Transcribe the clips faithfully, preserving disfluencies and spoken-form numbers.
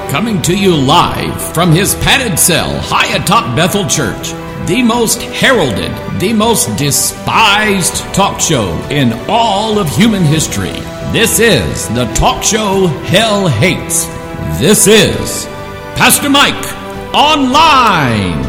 Coming to you live from his padded cell high atop Bethel Church, the most heralded, the most despised talk show in all of human history. This is the talk show hell hates. This is Pastor Mike Online.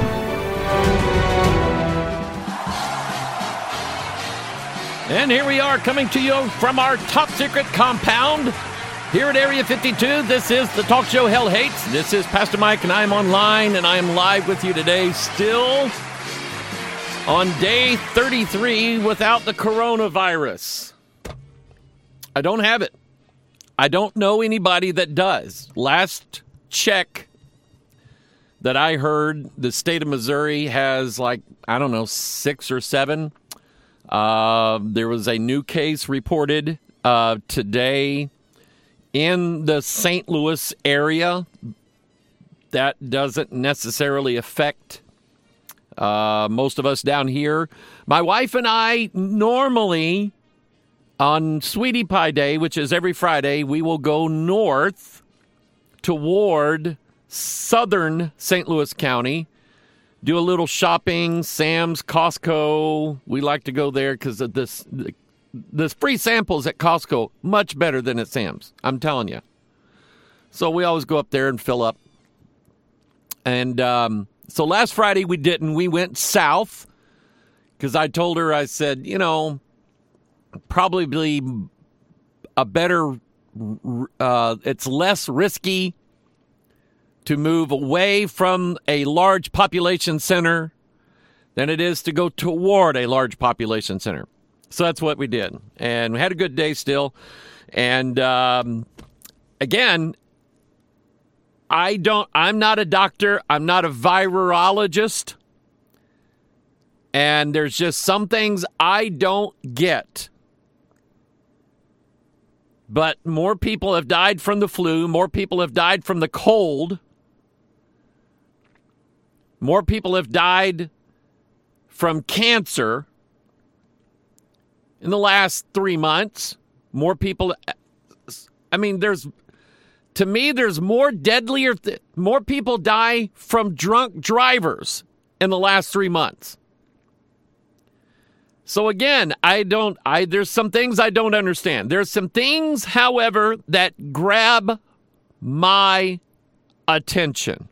And here we are coming to you from our top secret compound here at Area fifty-two. This is the talk show Hell Hates. This is Pastor Mike, and I am online, and I am live with you today, still on day thirty-three without the coronavirus. I don't have it. I don't know anybody that does. Last check that I heard, the state of Missouri has like, I don't know, six or seven. Uh, there was a new case reported uh, today in the Saint Louis area. That doesn't necessarily affect uh, most of us down here. My wife and I normally, on Sweetie Pie Day, which is every Friday, we will go north toward southern Saint Louis County, do a little shopping, Sam's, Costco. We like to go there because of this. The free samples at Costco, much better than at Sam's. I'm telling you. So we always go up there and fill up. And um, so last Friday we didn't. We went south because I told her, I said, you know, probably a better, uh, it's less risky to move away from a large population center than it is to go toward a large population center. So that's what we did. And we had a good day still. And um, again, I don't, I'm not a doctor. I'm not a virologist. And there's just some things I don't get. But more people have died from the flu. More people have died from the cold. More people have died from cancer in the last three months. More people, I mean, there's, to me, there's more deadlier, th- more people die from drunk drivers in the last three months. So again, I don't, I, there's some things I don't understand. There's some things, however, that grab my attention.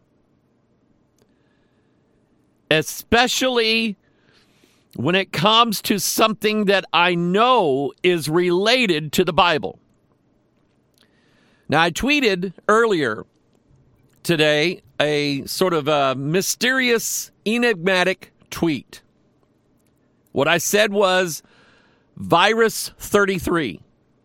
Especially when it comes to something that I know is related to the Bible. Now, I tweeted earlier today a sort of a mysterious, enigmatic tweet. What I said was virus thirty-three.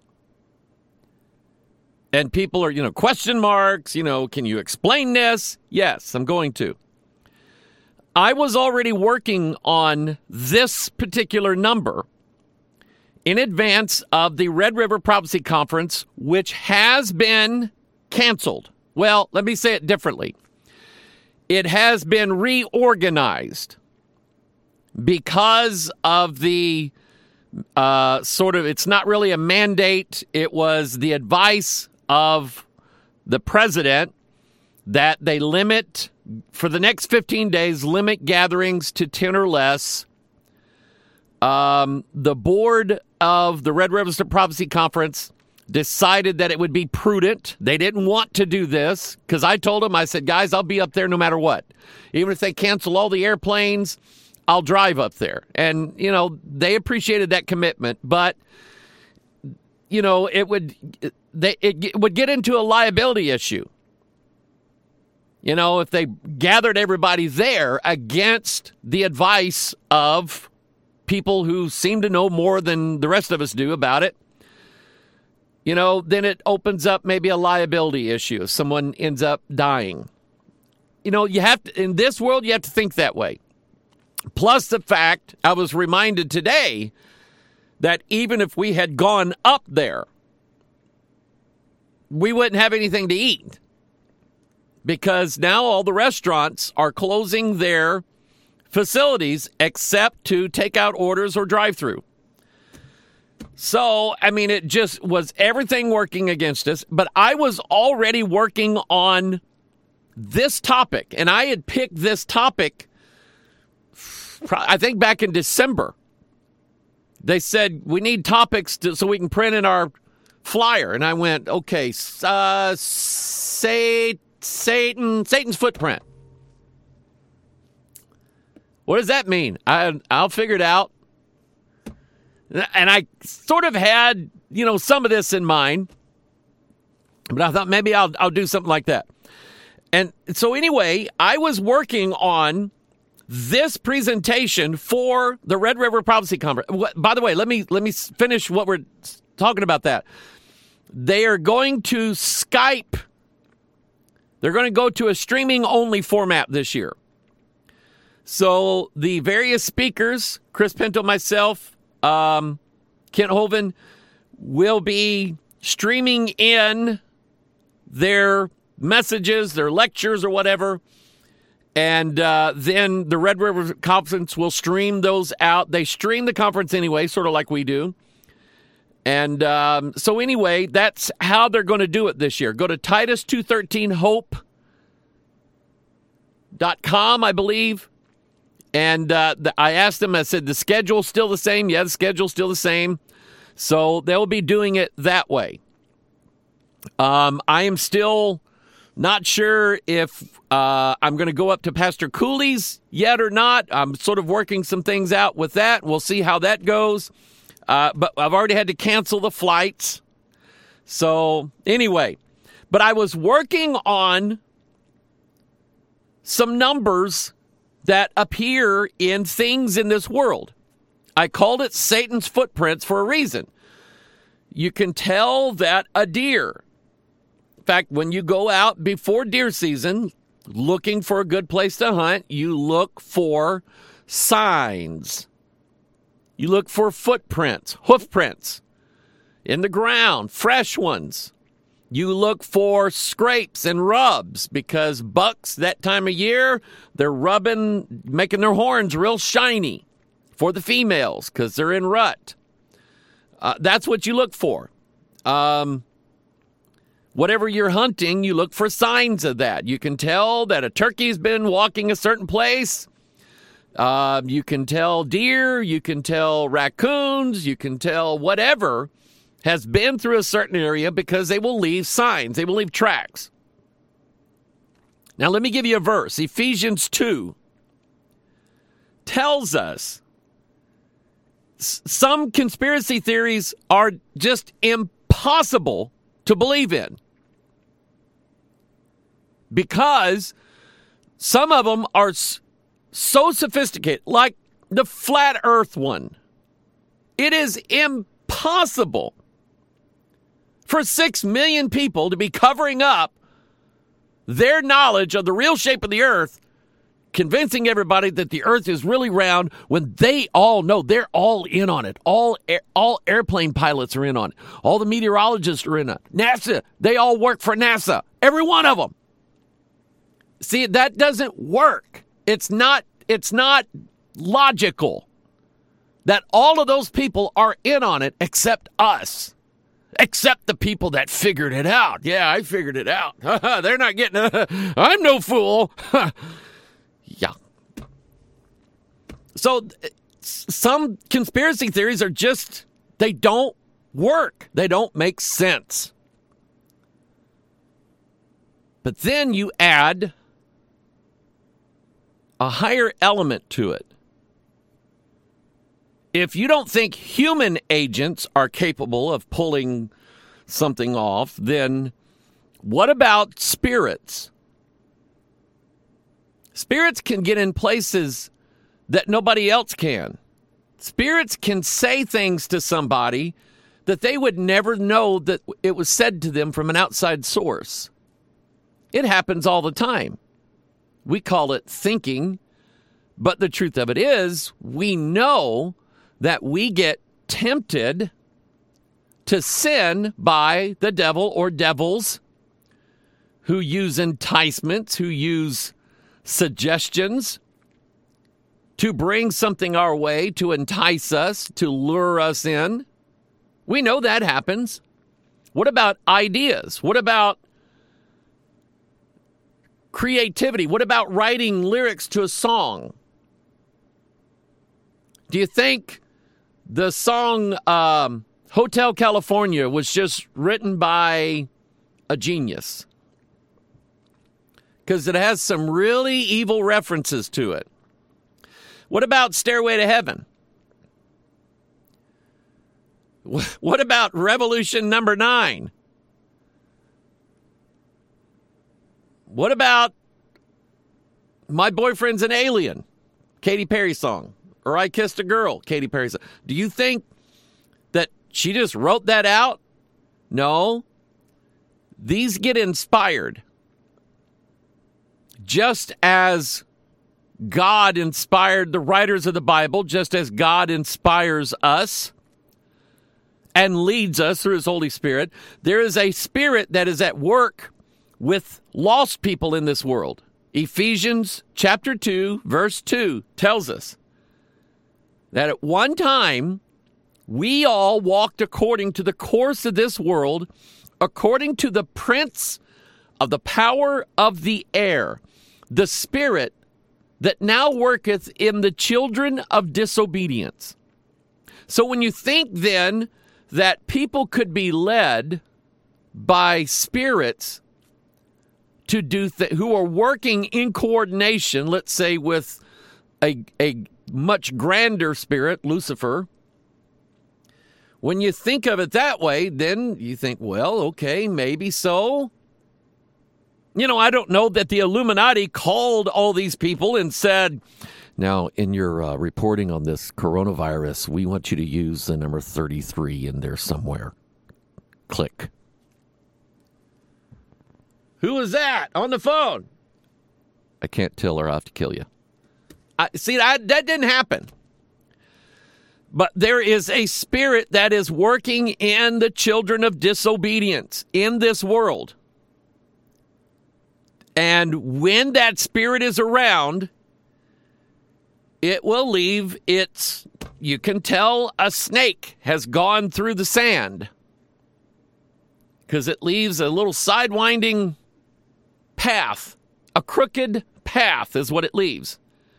And people are, you know, question marks, you know, can you explain this? Yes, I'm going to. I was already working on this particular number in advance of the Red River Prophecy Conference, which has been canceled. Well, let me say it differently. It has been reorganized because of the uh, sort of, it's not really a mandate. It was the advice of the president that they limit, for the next fifteen days, limit gatherings to ten or less. Um, the board of the Red River Prophecy Conference decided that it would be prudent. They didn't want to do this because I told them, I said, guys, I'll be up there no matter what. Even if they cancel all the airplanes, I'll drive up there. And, you know, they appreciated that commitment, but, you know, it would, they, it would get into a liability issue. You know, if they gathered everybody there against the advice of people who seem to know more than the rest of us do about it, you know, then it opens up maybe a liability issue if someone ends up dying. You know, you have to, in this world, you have to think that way. Plus the fact, I was reminded today that even if we had gone up there, we wouldn't have anything to eat. Because now all the restaurants are closing their facilities except to take out orders or drive-through. So, I mean, it just was everything working against us. But I was already working on this topic, and I had picked this topic, I think back in December. They said, we need topics to, so we can print in our flyer. And I went, okay, uh, say, Satan, Satan's footprint. What does that mean? I, I'll figure it out. And I sort of had, you know, some of this in mind. But I thought maybe I'll I'll do something like that. And so anyway, I was working on this presentation for the Red River Prophecy Conference. By the way, let me let me finish what we're talking about that. They are going to Skype. They're going to go to a streaming-only format this year. So the various speakers, Chris Pinto, myself, um, Kent Hovind, will be streaming in their messages, their lectures or whatever. And uh, then the Red River Conference will stream those out. They stream the conference anyway, sort of like we do. And um, so anyway, that's how they're going to do it this year. Go to Titus two thirteen hope dot com, I believe. And uh, the, I asked them, I said, the schedule's still the same? Yeah, the schedule's still the same. So they'll be doing it that way. Um, I am still not sure if uh, I'm going to go up to Pastor Cooley's yet or not. I'm sort of working some things out with that. We'll see how that goes. Uh, but I've already had to cancel the flights. So anyway, but I was working on some numbers that appear in things in this world. I called it Satan's footprints for a reason. You can tell that a deer, in fact, when you go out before deer season looking for a good place to hunt, you look for signs. You look for footprints, hoof prints in the ground, fresh ones. You look for scrapes and rubs because bucks that time of year, they're rubbing, making their horns real shiny for the females because they're in rut. Uh, that's what you look for. Um, whatever you're hunting, you look for signs of that. You can tell that a turkey's been walking a certain place. Uh, you can tell deer, you can tell raccoons, you can tell whatever has been through a certain area because they will leave signs. They will leave tracks. Now, let me give you a verse. Ephesians two tells us s- some conspiracy theories are just impossible to believe in because some of them are s- so sophisticated, like the flat earth one. It is impossible for six million people to be covering up their knowledge of the real shape of the earth, convincing everybody that the earth is really round when they all know they're all in on it. All air, all airplane pilots are in on it. All the meteorologists are in on it. NASA, they all work for NASA. Every one of them. See, that doesn't work. It's not, it's not logical that all of those people are in on it except us. Except the people that figured it out. Yeah, I figured it out. They're not getting a, I'm no fool. Yeah. So some conspiracy theories are just, they don't work. They don't make sense. But then you add a higher element to it. If you don't think human agents are capable of pulling something off, then what about spirits? Spirits can get in places that nobody else can. Spirits can say things to somebody that they would never know that it was said to them from an outside source. It happens all the time. We call it thinking, but the truth of it is we know that we get tempted to sin by the devil or devils who use enticements, who use suggestions to bring something our way, to entice us, to lure us in. We know that happens. What about ideas? What about creativity? What about writing lyrics to a song? Do you think the song um, Hotel California was just written by a genius? Because it has some really evil references to it. What about Stairway to Heaven? What about Revolution Number Nine? What about My Boyfriend's an Alien? Katy Perry song. Or I Kissed a Girl, Katy Perry song. Do you think that she just wrote that out? No. These get inspired. Just as God inspired the writers of the Bible, just as God inspires us and leads us through his Holy Spirit, there is a spirit that is at work with lost people in this world. Ephesians chapter two, verse two tells us that at one time we all walked according to the course of this world, according to the prince of the power of the air, the spirit that now worketh in the children of disobedience. So when you think then that people could be led by spirits to do th- who are working in coordination, let's say with a, a much grander spirit, Lucifer, when you think of it that way, then you think, well, okay, maybe so. You know, I don't know that the Illuminati called all these people and said, now, in your uh, reporting on this coronavirus, we want you to use the number thirty-three in there somewhere. Click. Who is that on the phone? I can't tell or I'll have to kill you. I, see, that, that didn't happen. But there is a spirit that is working in the children of disobedience in this world. And when that spirit is around, it will leave its, you can tell a snake has gone through the sand. Because it leaves a little sidewinding path. A crooked path is what it leaves.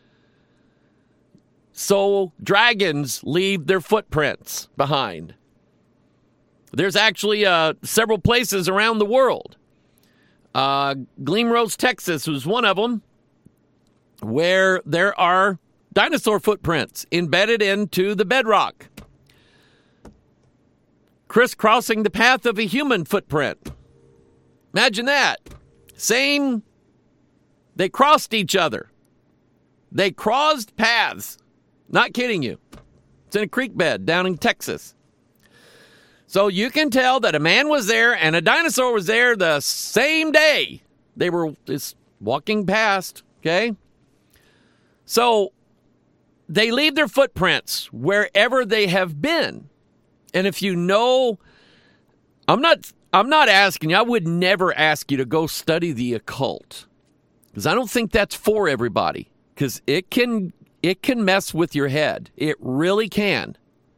So dragons leave their footprints behind. There's actually uh, several places around the world. Uh, Gleamrose, Texas was one of them, where there are dinosaur footprints embedded into the bedrock, crisscrossing the path of a human footprint. Imagine that. Same, they crossed each other. They crossed paths. Not kidding you. It's in a creek bed down in Texas. So you can tell that a man was there and a dinosaur was there the same day. They were just walking past, okay? So they leave their footprints wherever they have been. And if you know, I'm not I'm not asking you, I would never ask you to go study the occult. Because I don't think that's for everybody. Because it can it can mess with your head. It really can.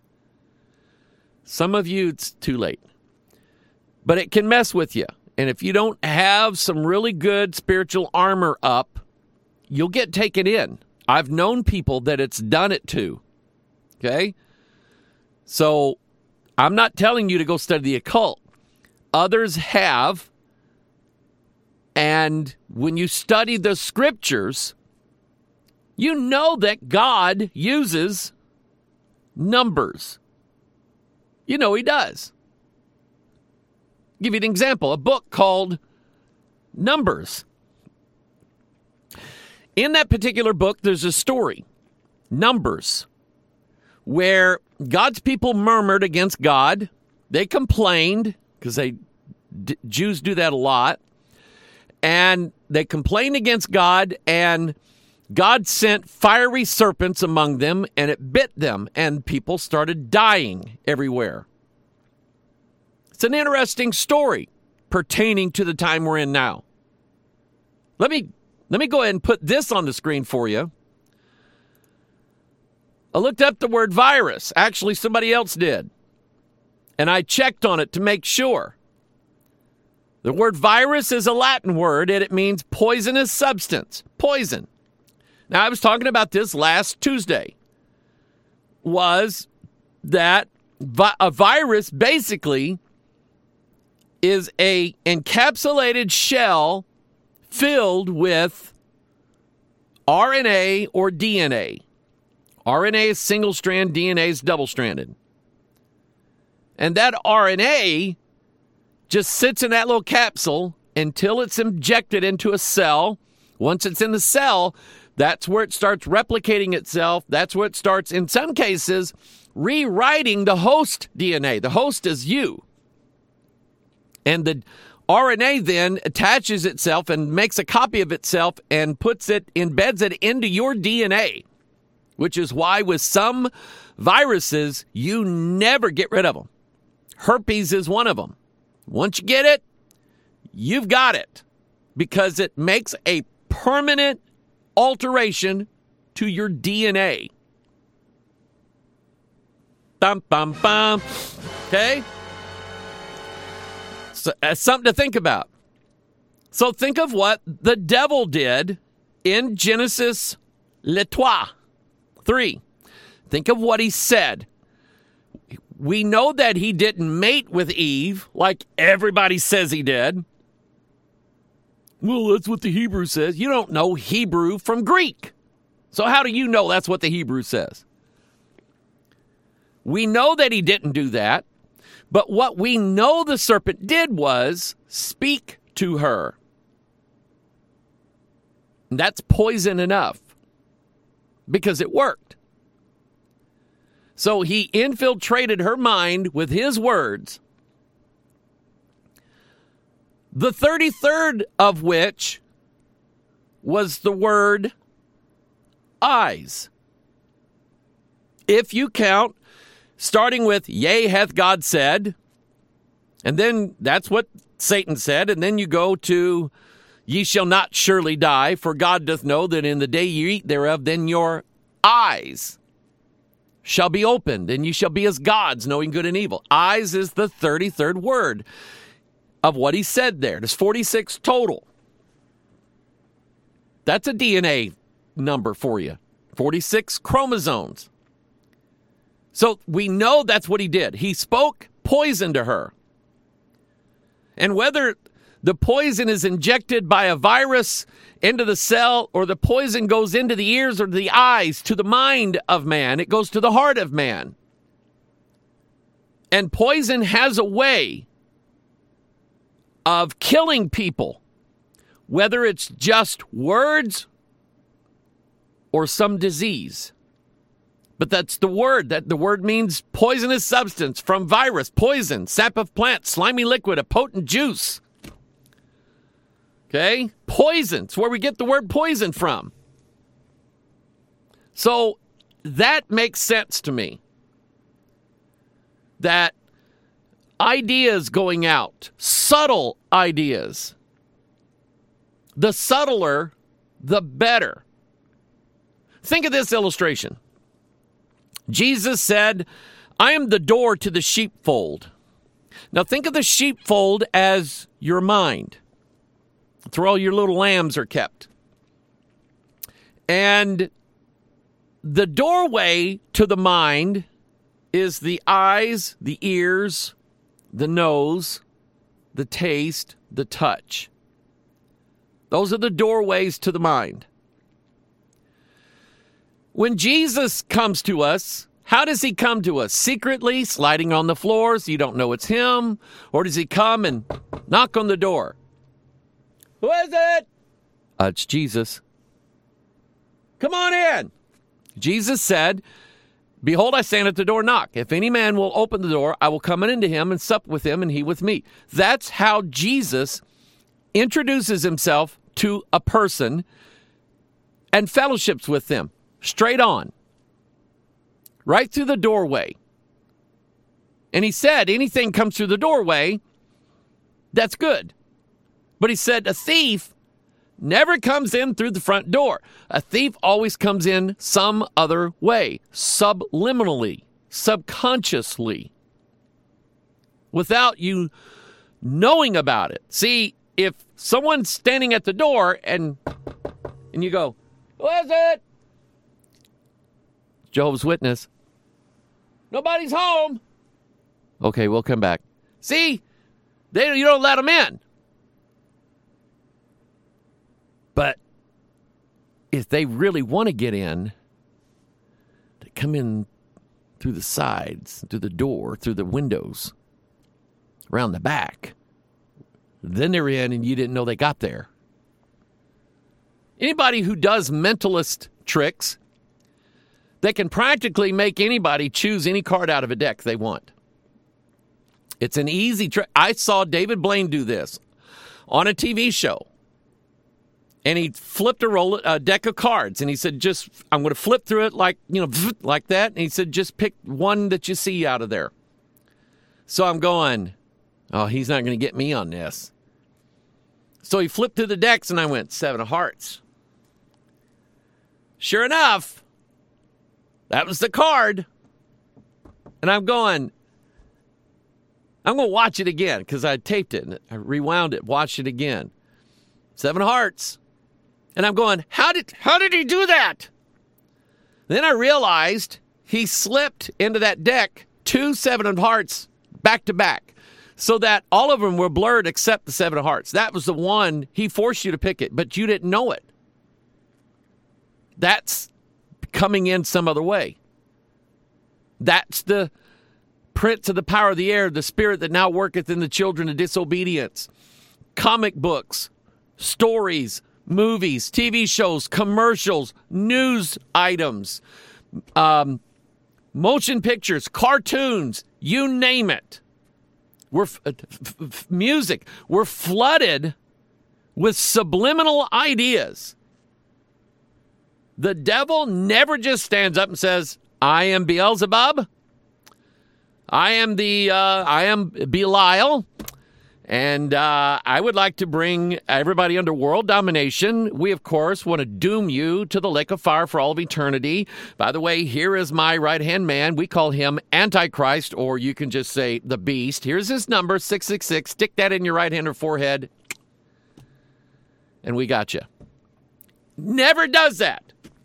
Some of you, it's too late. But it can mess with you. And if you don't have some really good spiritual armor up, you'll get taken in. I've known people that it's done it to. Okay? So, I'm not telling you to go study the occult. Others have. And when you study the scriptures, you know that God uses numbers. You know he does. I'll give you an example. A book called Numbers. In that particular book, there's a story, Numbers, where God's people murmured against God. They complained, because they D- Jews do that a lot. And they complained against God, and God sent fiery serpents among them, and it bit them, and people started dying everywhere. It's an interesting story pertaining to the time we're in now. Let me let me go ahead and put this on the screen for you. I looked up the word virus. Actually, somebody else did. And I checked on it to make sure. The word virus is a Latin word, and it means poisonous substance, poison. Now, I was talking about this last Tuesday, was that vi- a virus basically is a encapsulated shell filled with R N A or D N A. R N A is single-strand, D N A is double-stranded. And that R N A just sits in that little capsule until it's injected into a cell. Once it's in the cell, that's where it starts replicating itself. That's where it starts, in some cases, rewriting the host D N A. The host is you. And the R N A then attaches itself and makes a copy of itself and puts it, embeds it into your D N A, which is why with some viruses, you never get rid of them. Herpes is one of them. Once you get it, you've got it because it makes a permanent alteration to your D N A. Bum, bum, bum. Okay? So, that's something to think about. So think of what the devil did in Genesis le trois, three. Think of what he said. We know that he didn't mate with Eve like everybody says he did. Well, that's what the Hebrew says. You don't know Hebrew from Greek. So how do you know that's what the Hebrew says? We know that he didn't do that. But what we know the serpent did was speak to her. And that's poison enough because it worked. So he infiltrated her mind with his words, the thirty-third of which was the word eyes. If you count, starting with, yea, hath God said, and then that's what Satan said, and then you go to, ye shall not surely die, for God doth know that in the day you eat thereof, then your eyes shall be opened, and ye shall be as gods, knowing good and evil. Eyes is the thirty-third word of what he said there. There's forty-six total. That's a D N A number for you. forty-six chromosomes. So we know that's what he did. He spoke poison to her. And whether the poison is injected by a virus into the cell or the poison goes into the ears or the eyes to the mind of man, it goes to the heart of man. And poison has a way of killing people, whether it's just words or some disease. But that's the word. That the word means poisonous substance from virus, poison, sap of plant, slimy liquid, a potent juice. Okay? Poison. It's where we get the word poison from. So that makes sense to me. That ideas going out, subtle ideas. The subtler, the better. Think of this illustration. Jesus said, I am the door to the sheepfold. Now think of the sheepfold as your mind. It's where all your little lambs are kept. And the doorway to the mind is the eyes, the ears, the nose, the taste, the touch. Those are the doorways to the mind. When Jesus comes to us, how does he come to us? Secretly, sliding on the floor so you don't know it's him? Or does he come and knock on the door? Who is it? Uh, it's Jesus. Come on in. Jesus said, behold, I stand at the door and knock. If any man will open the door, I will come in into him and sup with him and he with me. That's how Jesus introduces himself to a person and fellowships with them. Straight on. Right through the doorway. And he said, anything comes through the doorway, that's good. But he said, a thief never comes in through the front door. A thief always comes in some other way, subliminally, subconsciously, without you knowing about it. See, if someone's standing at the door and and you go, who is it? Jehovah's Witness. Nobody's home. Okay, we'll come back. See, they you don't let them in. But if they really want to get in, they come in through the sides, through the door, through the windows, around the back. Then they're in and you didn't know they got there. Anybody who does mentalist tricks, they can practically make anybody choose any card out of a deck they want. It's an easy trick. I saw David Blaine do this on a T V show. And he flipped a roll, a deck of cards, and he said, "Just, I'm going to flip through it like, you know, like that." And he said, "Just pick one that you see out of there." So I'm going, oh, he's not going to get me on this. So he flipped through the decks, and I went, Seven of Hearts. Sure enough, that was the card. And I'm going, I'm going to watch it again, because I taped it, and I rewound it, watched it again. Seven of Hearts. And I'm going, how did how did he do that? Then I realized he slipped into that deck two Seven of Hearts back to back, so that all of them were blurred except the Seven of Hearts. That was the one he forced you to pick it, but you didn't know it. That's coming in some other way. That's the prince of the power of the air, the spirit that now worketh in the children of disobedience. Comic books, stories, movies, T V shows, commercials, news items, um, motion pictures, cartoons, you name it. We're f- f- f- music. We're flooded with subliminal ideas. The devil never just stands up and says, "I am Beelzebub. I am the uh, I am Belial. And uh, I would like to bring everybody under world domination. We, of course, want to doom you to the lake of fire for all of eternity. By the way, here is my right-hand man. We call him Antichrist, or you can just say the beast. Here's his number, six six six. Stick that in your right hand or forehead, and we got you." Never does that.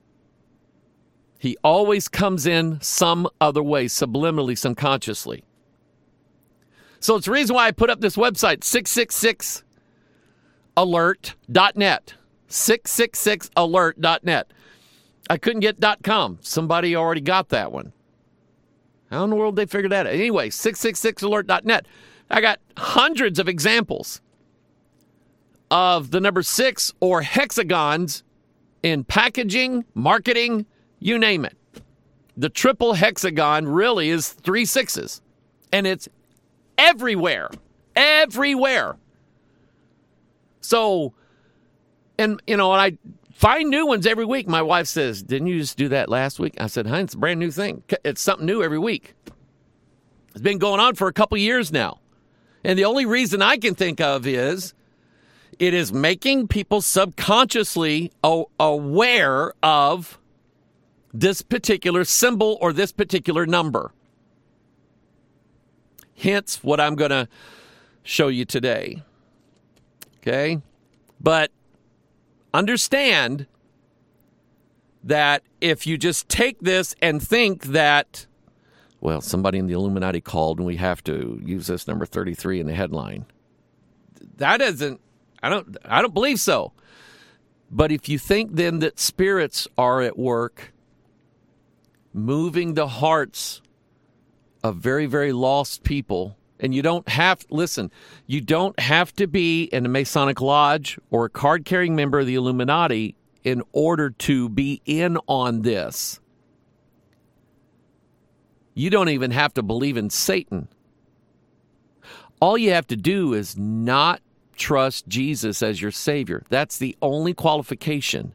He always comes in some other way, subliminally, subconsciously. So it's the reason why I put up this website, six six six alert dot net. six six six alert dot net. I couldn't get .com. Somebody already got that one. How in the world did they figure that out? Anyway, six six six alert dot net. I got hundreds of examples of the number six or hexagons in packaging, marketing, you name it. The triple hexagon really is three sixes. And it's everywhere. Everywhere. So, and, you know, and I find new ones every week. My wife says, "Didn't you just do that last week?" I said, "Honey, it's a brand new thing. It's something new every week." It's been going on for a couple years now. And the only reason I can think of is it is making people subconsciously aware of this particular symbol or this particular number. Hence what I'm going to show you today. Okay? But understand that if you just take this and think that, well, somebody in the Illuminati called and we have to use this number thirty-three in the headline. That isn't, I don't, I don't believe so. But if you think then that spirits are at work moving the hearts of very, very lost people, and you don't have, listen, you don't have to be in a Masonic Lodge or a card-carrying member of the Illuminati in order to be in on this. You don't even have to believe in Satan. All you have to do is not trust Jesus as your Savior. That's the only qualification.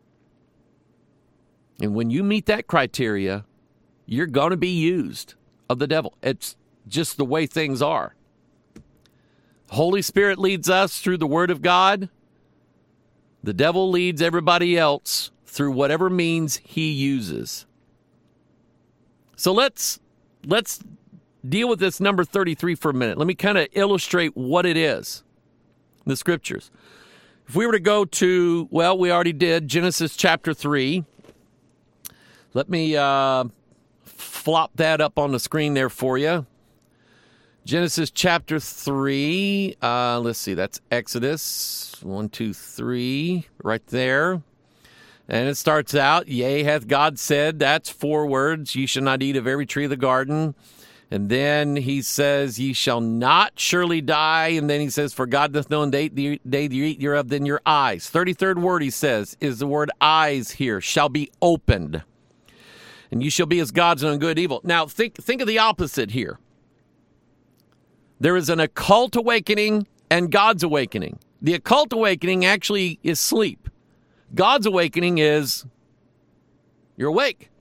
And when you meet that criteria, you're going to be used of the devil. It's just the way things are. Holy Spirit leads us through the Word of God. The devil leads everybody else through whatever means he uses. So let's let's deal with this number thirty-three for a minute. Let me kind of illustrate what it is in the scriptures. If we were to go to, well, we already did, Genesis chapter three. Let me uh, flop that up on the screen there for you. Genesis chapter three. Uh, let's see, that's Exodus. One, two, three, right there. And it starts out, yea, hath God said, that's four words, ye shall not eat of every tree of the garden. And then he says, ye shall not surely die. And then he says, for God doth know in the day, day you eat thereof, then your eyes. thirty-third word, he says, is the word eyes here, shall be opened. And you shall be as gods knowing good and evil. Now, think, think of the opposite here. There is an occult awakening and God's awakening. The occult awakening actually is sleep. God's awakening is you're awake.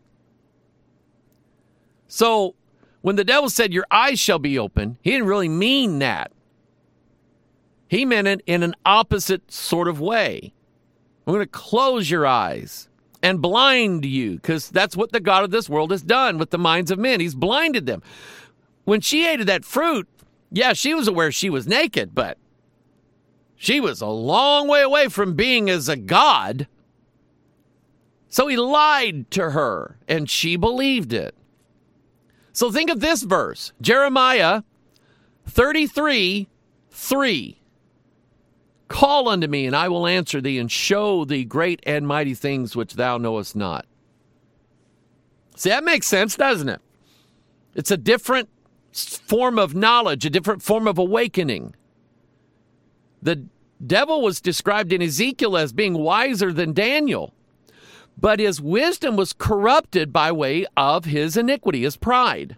So, when the devil said, your eyes shall be open, he didn't really mean that. He meant it in an opposite sort of way. I'm going to close your eyes and blind you, because that's what the God of this world has done with the minds of men. He's blinded them. When she ate of that fruit, yeah, she was aware she was naked, but she was a long way away from being as a god. So he lied to her, and she believed it. So think of this verse, Jeremiah thirty-three, three. Call unto me, and I will answer thee, and show thee great and mighty things which thou knowest not. See, that makes sense, doesn't it? It's a different form of knowledge, a different form of awakening. The devil was described in Ezekiel as being wiser than Daniel. But his wisdom was corrupted by way of his iniquity, his pride.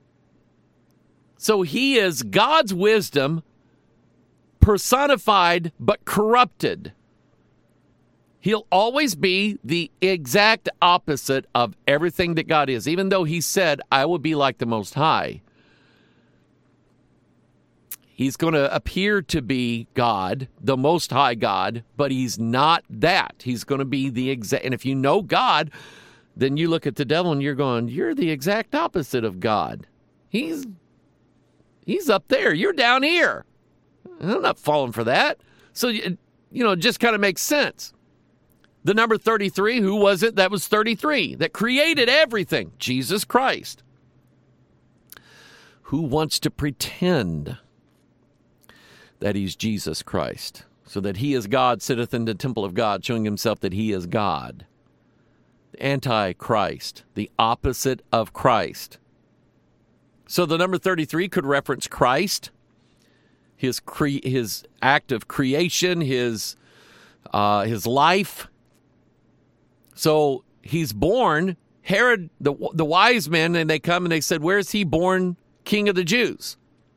So he is God's wisdom personified but corrupted. He'll always be the exact opposite of everything that God is. Even though he said, I will be like the Most High. He's going to appear to be God, the Most High God, but he's not that. He's going to be the exact. And if you know God, then you look at the devil and you're going, you're the exact opposite of God. He's he's up there. You're down here. I'm not falling for that. So, you know, it just kind of makes sense. The number thirty-three, who was it that was thirty-three? That created everything? Jesus Christ. Who wants to pretend that he's Jesus Christ, so that he is God, sitteth in the temple of God, showing himself that he is God. Antichrist, the opposite of Christ. So the number thirty-three could reference Christ, his cre- his act of creation, his uh, his life. So he's born. Herod, the the wise men, and they come and they said, "Where's he born, King of the Jews?"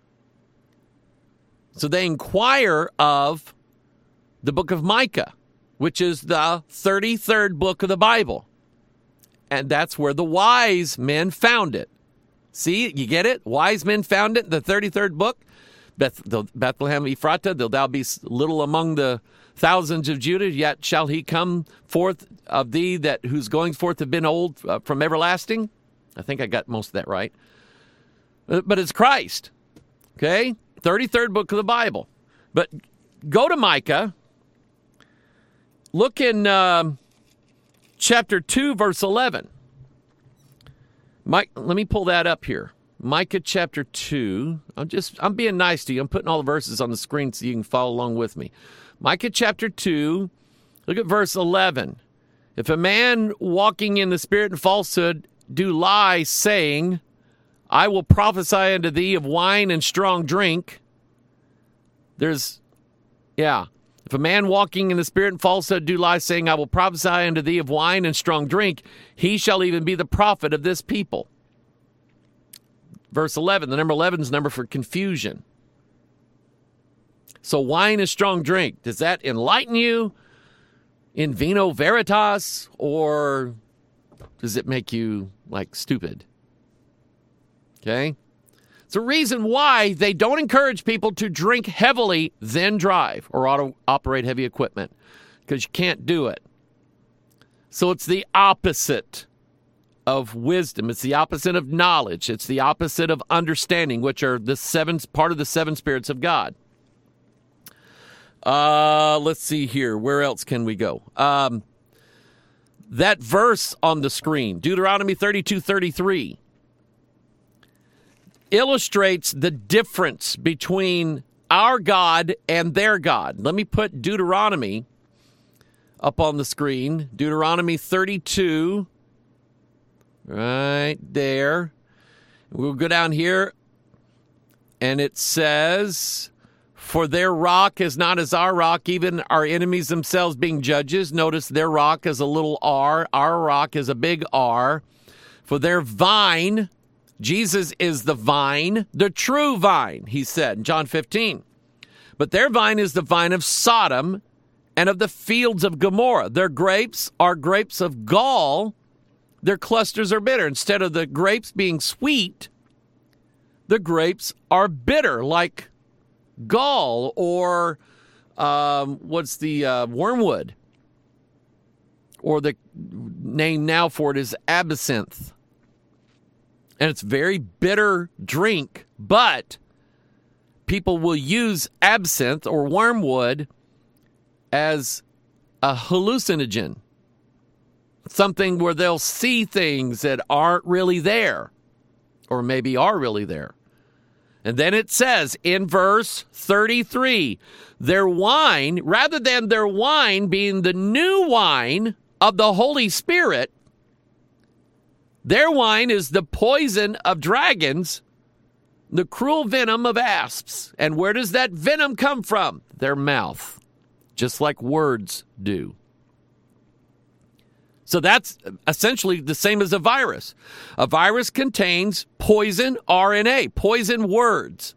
So they inquire of the book of Micah, which is the thirty-third book of the Bible. And that's where the wise men found it. See, you get it? Wise men found it in the thirty-third book. Beth, the, Bethlehem Ephratah, though thou be little among the thousands of Judah, yet shall he come forth of thee that whose goings forth have been old uh, from everlasting. I think I got most of that right. But it's Christ. Okay? thirty-third book of the Bible. But go to Micah. Look in um, chapter two, verse eleven. Mike, let me pull that up here. Micah chapter two. I'm just, I'm being nice to you. I'm putting all the verses on the screen so you can follow along with me. Micah chapter two. Look at verse eleven. If a man walking in the spirit and falsehood do lie, saying, I will prophesy unto thee of wine and strong drink. There's, yeah. If a man walking in the spirit and falsehood do lie, saying, I will prophesy unto thee of wine and strong drink, he shall even be the prophet of this people. Verse eleven, the number eleven is number for confusion. So wine is strong drink. Does that enlighten you in vino veritas, or does it make you, like, stupid? Okay? It's a reason why they don't encourage people to drink heavily, then drive or auto operate heavy equipment, because you can't do it. So it's the opposite of wisdom. It's the opposite of knowledge. It's the opposite of understanding, which are the seven, part of the seven spirits of God. Uh, let's see here. Where else can we go? Um, that verse on the screen, Deuteronomy thirty-two thirty-three, illustrates the difference between our God and their God. Let me put Deuteronomy up on the screen. Deuteronomy thirty-two, right there. We'll go down here, and it says, for their rock is not as our rock, even our enemies themselves being judges. Notice their rock is a little R. Our rock is a big R. For their vine, Jesus is the vine, the true vine, he said in John fifteen. But their vine is the vine of Sodom and of the fields of Gomorrah. Their grapes are grapes of gall. Their clusters are bitter. Instead of the grapes being sweet, the grapes are bitter, like gall or um, what's the uh, wormwood? Or the name now for it is absinthe. And it's very bitter drink, but people will use absinthe or wormwood as a hallucinogen, something where they'll see things that aren't really there, or maybe are really there. And then it says in verse thirty-three, their wine, rather than their wine being the new wine of the Holy Spirit, their wine is the poison of dragons, the cruel venom of asps. And where does that venom come from? Their mouth, just like words do. So that's essentially the same as a virus. A virus contains poison R N A, poison words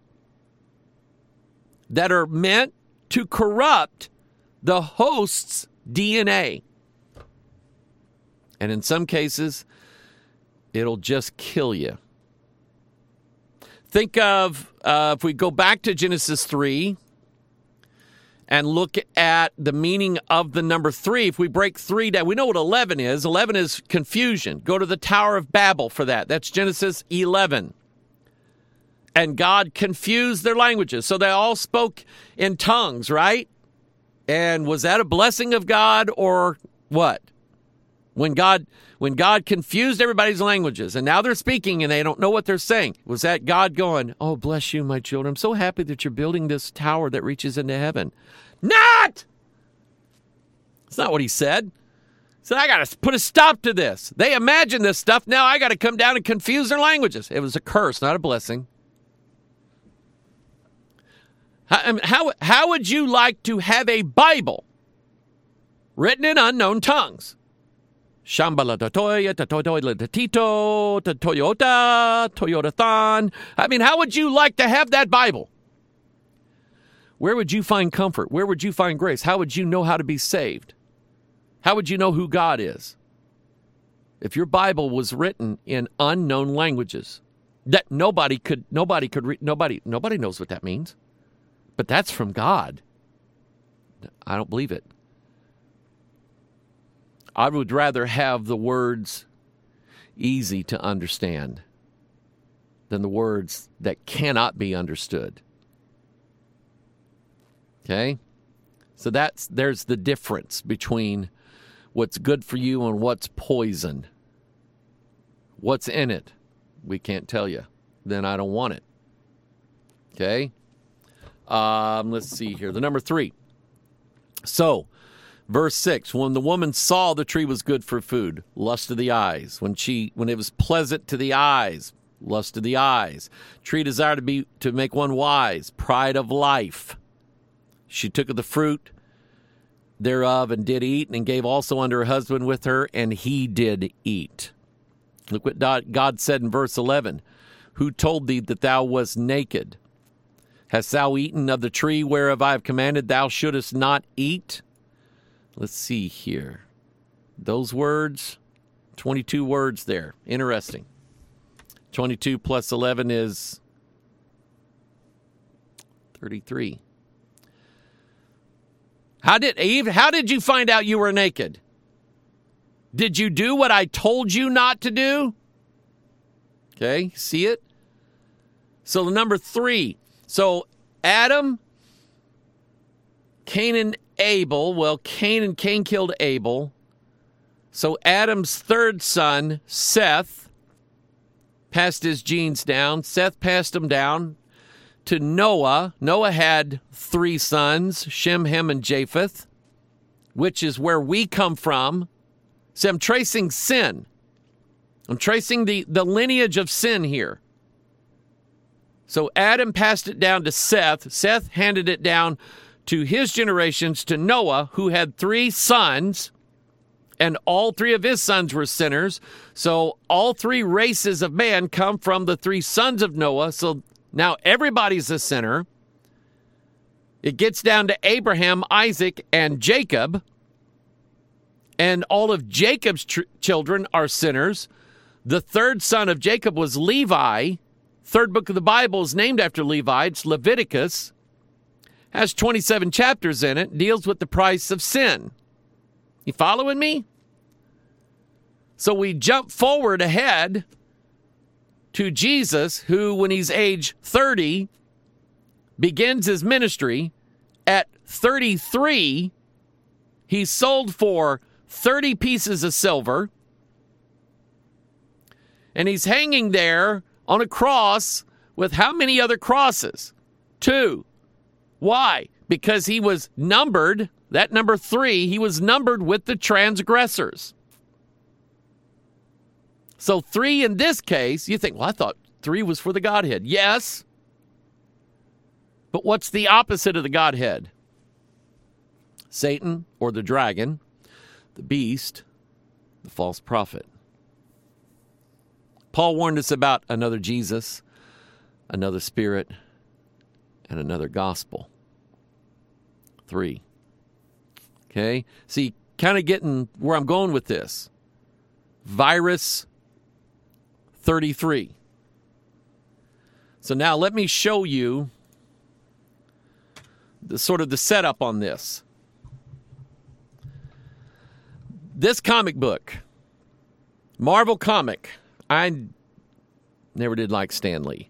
that are meant to corrupt the host's D N A. And in some cases, it'll just kill you. Think of, uh, if we go back to Genesis three and look at the meaning of the number three, if we break three down, we know what eleven is. eleven is confusion. Go to the Tower of Babel for that. That's Genesis eleven. And God confused their languages. So they all spoke in tongues, right? And was that a blessing of God or what? When God when God confused everybody's languages, and now they're speaking and they don't know what they're saying, was that God going, oh, bless you, my children. I'm so happy that you're building this tower that reaches into heaven. Not! It's not what he said. He said, I got to put a stop to this. They imagine this stuff. Now I got to come down and confuse their languages. It was a curse, not a blessing. How, how, how would you like to have a Bible written in unknown tongues? Shambhala Totoya, Totoya Tito, Toyota, Toyota Thon. I mean, how would you like to have that Bible? Where would you find comfort? Where would you find grace? How would you know how to be saved? How would you know who God is? If your Bible was written in unknown languages that nobody could, nobody could read, nobody, nobody knows what that means. But that's from God. I don't believe it. I would rather have the words easy to understand than the words that cannot be understood. Okay? So that's there's the difference between what's good for you and what's poison. What's in it? We can't tell you. Then I don't want it. Okay? Um, let's see here. The number three. So, verse six, when the woman saw the tree was good for food, lust of the eyes. When she, when it was pleasant to the eyes, lust of the eyes. Tree desire to be, to make one wise, pride of life. She took of the fruit thereof and did eat, and gave also unto her husband with her, and he did eat. Look what God said in verse eleven. Who told thee that thou wast naked? Hast thou eaten of the tree whereof I have commanded thou shouldest not eat? Let's see here. Those words, twenty-two words there. Interesting. twenty-two plus eleven is thirty-three. How did Eve, how did you find out you were naked? Did you do what I told you not to do? Okay, see it? So number three. So Adam, Cain and Abel. Well, Cain and Cain killed Abel. So Adam's third son, Seth, passed his genes down. Seth passed them down to Noah. Noah had three sons, Shem, Ham, and Japheth, which is where we come from. See, I'm tracing sin. I'm tracing the, the lineage of sin here. So Adam passed it down to Seth. Seth handed it down to his generations to Noah, who had three sons, and all three of his sons were sinners. So all three races of man come from the three sons of Noah. So now everybody's a sinner. It gets down to Abraham, Isaac, and Jacob. And all of Jacob's tr- children are sinners. The third son of Jacob was Levi. Third book of the Bible is named after Levi. It's Leviticus. Has twenty-seven chapters in it. Deals with the price of sin. You following me? So we jump forward ahead to Jesus, who, when he's age thirty, begins his ministry. At thirty-three, he's sold for thirty pieces of silver. And he's hanging there on a cross with how many other crosses? Two. Why? Because he was numbered, that number three, he was numbered with the transgressors. So three in this case, you think, well, I thought three was for the Godhead. Yes. But what's the opposite of the Godhead? Satan, or the dragon, the beast, the false prophet. Paul warned us about another Jesus, another spirit, and another gospel. Three. Okay? See, kind of getting where I'm going with this. Virus thirty-three. So now let me show you the sort of the setup on this. This comic book, Marvel comic, I never did like Stan Lee.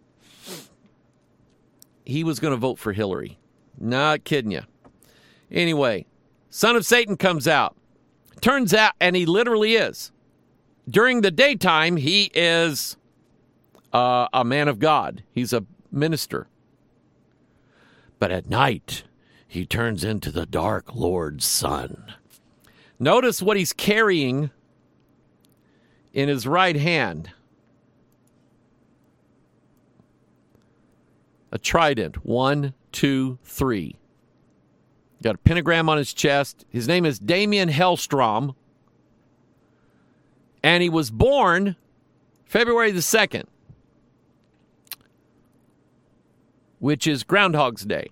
He was going to vote for Hillary. Not kidding you. Anyway, Son of Satan comes out. Turns out, and he literally is. During the daytime, he is uh, a man of God. He's a minister. But at night, he turns into the Dark Lord's son. Notice what he's carrying in his right hand. A trident. One, two, three. Got a pentagram on his chest. His name is Damien Hellstrom. And he was born February the second, which is Groundhog's Day.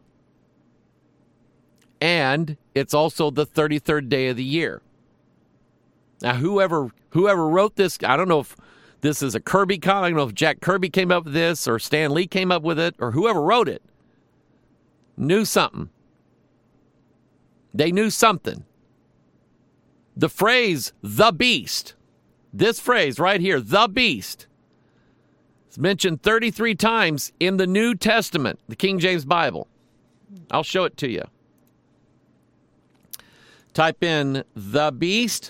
And it's also the thirty-third day of the year. Now, whoever whoever wrote this, I don't know if this is a Kirby comic. I don't know if Jack Kirby came up with this or Stan Lee came up with it or whoever wrote it knew something. They knew something. The phrase, the beast, this phrase right here, the beast, is mentioned thirty-three times in the New Testament, the King James Bible. I'll show it to you. Type in the beast.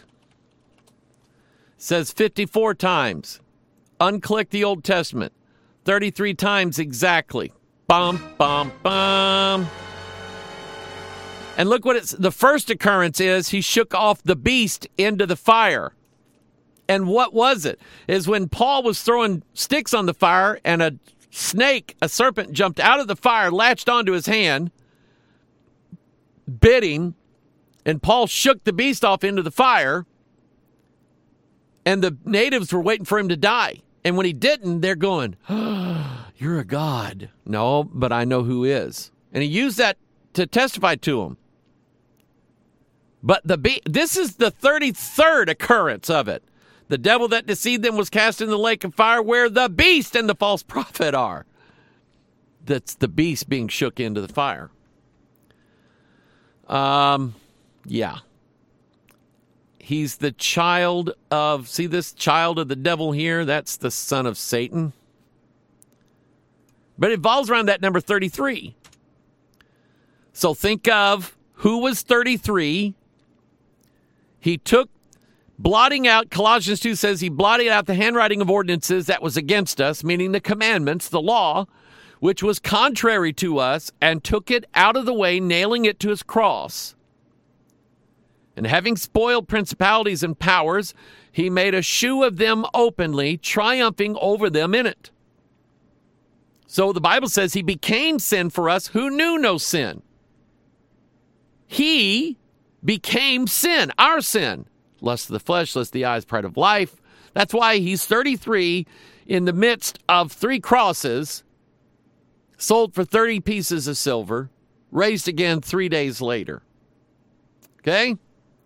Says fifty-four times. Unclick the Old Testament. thirty-three times exactly. Bum, bum, bum. And look what it's, the first occurrence is he shook off the beast into the fire. And what was it? Is when Paul was throwing sticks on the fire and a snake, a serpent, jumped out of the fire, latched onto his hand, bit him, and Paul shook the beast off into the fire, and the natives were waiting for him to die. And when he didn't, they're going, oh, you're a god. No, but I know who is. And he used that to testify to him. But the be- this is the thirty-third occurrence of it. The devil that deceived them was cast in the lake of fire where the beast and the false prophet are. That's the beast being shook into the fire. Um, yeah. He's the child of, see this child of the devil here? That's the son of Satan. But it revolves around that number thirty-three. So think of who was thirty-three. He took, blotting out, Colossians two says he blotted out the handwriting of ordinances that was against us, meaning the commandments, the law, which was contrary to us, and took it out of the way, nailing it to his cross. And having spoiled principalities and powers, he made a shoe of them openly, triumphing over them in it. So the Bible says he became sin for us who knew no sin. He became sin, our sin. Lust of the flesh, lust of the eyes, pride of life. That's why he's thirty-three in the midst of three crosses, sold for thirty pieces of silver, raised again three days later. Okay?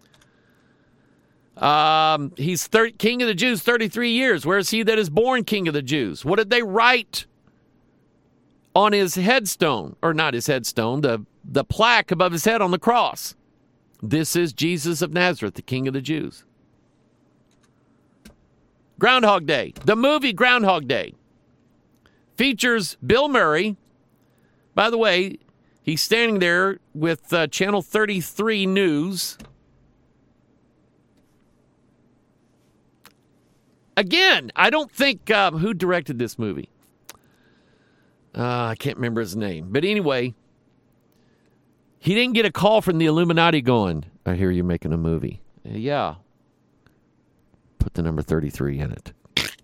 Um, he's thir- king of the Jews thirty-three years. Where is he that is born king of the Jews? What did they write on his headstone? Or not his headstone, the, the plaque above his head on the cross. This is Jesus of Nazareth, the King of the Jews. Groundhog Day. The movie Groundhog Day features Bill Murray. By the way, he's standing there with uh, Channel thirty-three News. Again, I don't think, um, who directed this movie? Uh, I can't remember his name. But anyway, he didn't get a call from the Illuminati going, I hear you're making a movie. Uh, yeah. Put the number thirty-three in it.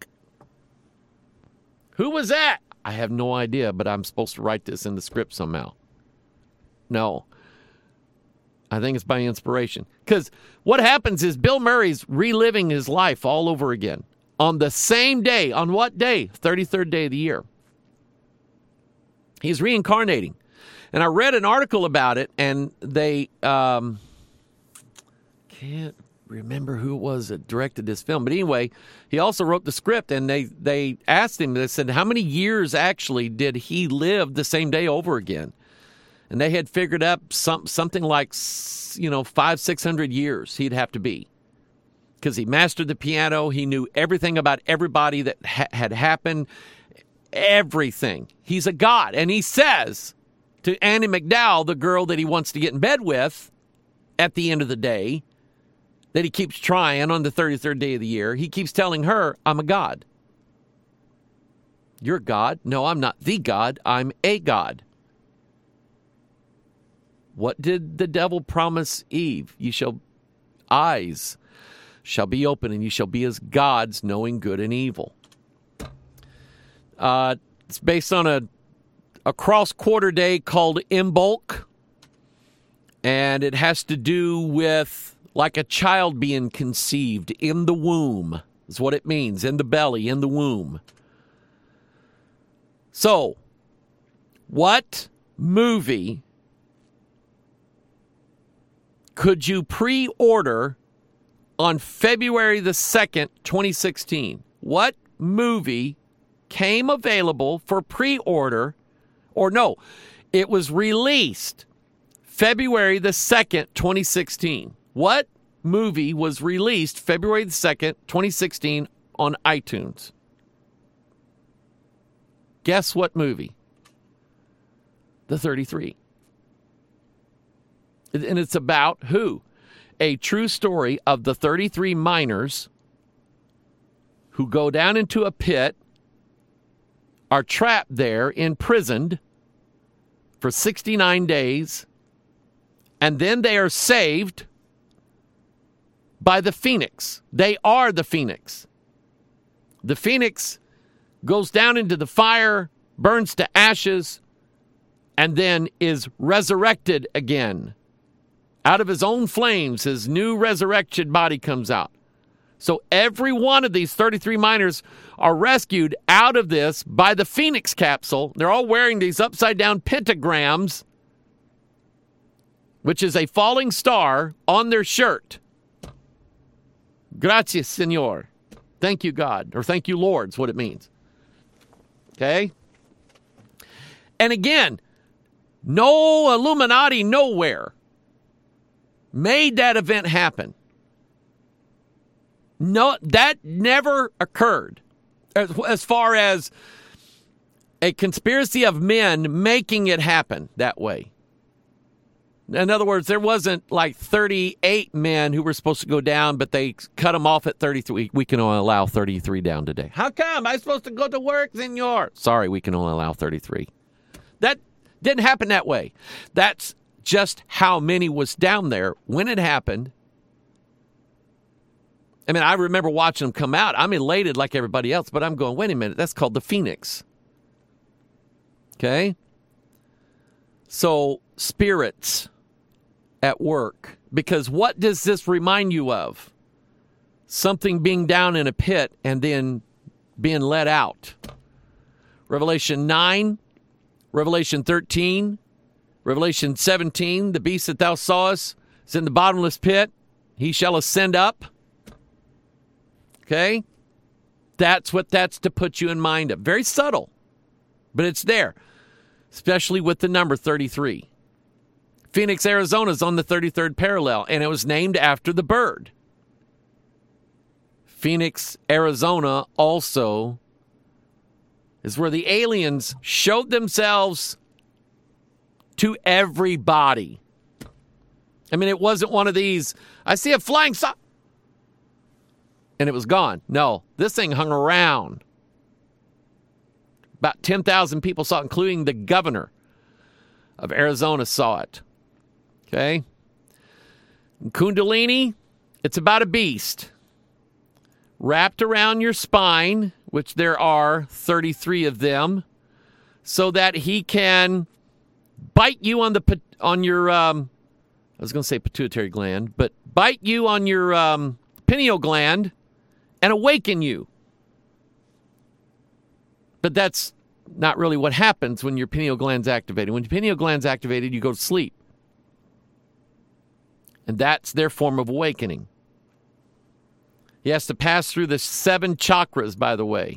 Who was that? I have no idea, but I'm supposed to write this in the script somehow. No. I think it's by inspiration. Because what happens is Bill Murray's reliving his life all over again. On the same day. On what day? thirty-third day of the year. He's reincarnating. And I read an article about it, and they um, can't remember who it was that directed this film. But anyway, he also wrote the script, and they, they asked him, they said, how many years actually did he live the same day over again? And they had figured up some, something like, you know, five, six hundred years he'd have to be. Because he mastered the piano. He knew everything about everybody that ha- had happened. Everything. He's a god. And he says to Annie McDowell, the girl that he wants to get in bed with at the end of the day, that he keeps trying on the thirty-third day of the year, he keeps telling her, I'm a god. You're a god? No, I'm not the god. I'm a god. What did the devil promise Eve? You shall, eyes shall be open, and you shall be as gods, knowing good and evil. Uh, it's based on a, a cross-quarter day called Imbolc, and it has to do with like a child being conceived in the womb, is what it means, in the belly, in the womb. So, what movie could you pre-order on February the second, twenty sixteen? What movie came available for pre-order, or no, it was released February the second, twenty sixteen. What movie was released February the second, twenty sixteen on iTunes? Guess what movie? The thirty-three. And it's about who? A true story of the thirty-three miners who go down into a pit, are trapped there, imprisoned for sixty-nine days, and then they are saved by the Phoenix. They are the Phoenix. The Phoenix goes down into the fire, burns to ashes, and then is resurrected again. Out of his own flames, his new resurrection body comes out. So every one of these thirty-three miners are rescued out of this by the Phoenix capsule. They're all wearing these upside-down pentagrams, which is a falling star, on their shirt. Gracias, Señor. Thank you, God. Or thank you, Lord, is what it means. Okay? And again, no Illuminati nowhere made that event happen. No, that never occurred. As, as far as a conspiracy of men making it happen that way. In other words, there wasn't like thirty-eight men who were supposed to go down, but they cut them off at thirty-three. We can only allow thirty-three down today. How come? I'm supposed to go to work, senor. Sorry, we can only allow thirty-three. That didn't happen that way. That's just how many was down there when it happened. I mean, I remember watching them come out. I'm elated like everybody else, but I'm going, wait a minute, that's called the Phoenix. Okay? So, spirits at work. Because what does this remind you of? Something being down in a pit and then being let out. Revelation nine, Revelation thirteen, Revelation seventeen, the beast that thou sawest is in the bottomless pit. He shall ascend up. Okay? That's what that's to put you in mind of. Very subtle, but it's there, especially with the number thirty-three. Phoenix, Arizona is on the thirty-third parallel, and it was named after the bird. Phoenix, Arizona also is where the aliens showed themselves to everybody. I mean, it wasn't one of these, I see a flying saucer, and it was gone. No, this thing hung around. About ten thousand people saw it, including the governor of Arizona saw it. Okay? And Kundalini, it's about a beast wrapped around your spine, which there are thirty-three of them, so that he can bite you on the on your um, I was going to say pituitary gland, but bite you on your um, pineal gland and awaken you. But that's not really what happens when your pineal gland's activated. When your pineal gland's activated, you go to sleep. And that's their form of awakening. He has to pass through the seven chakras, by the way.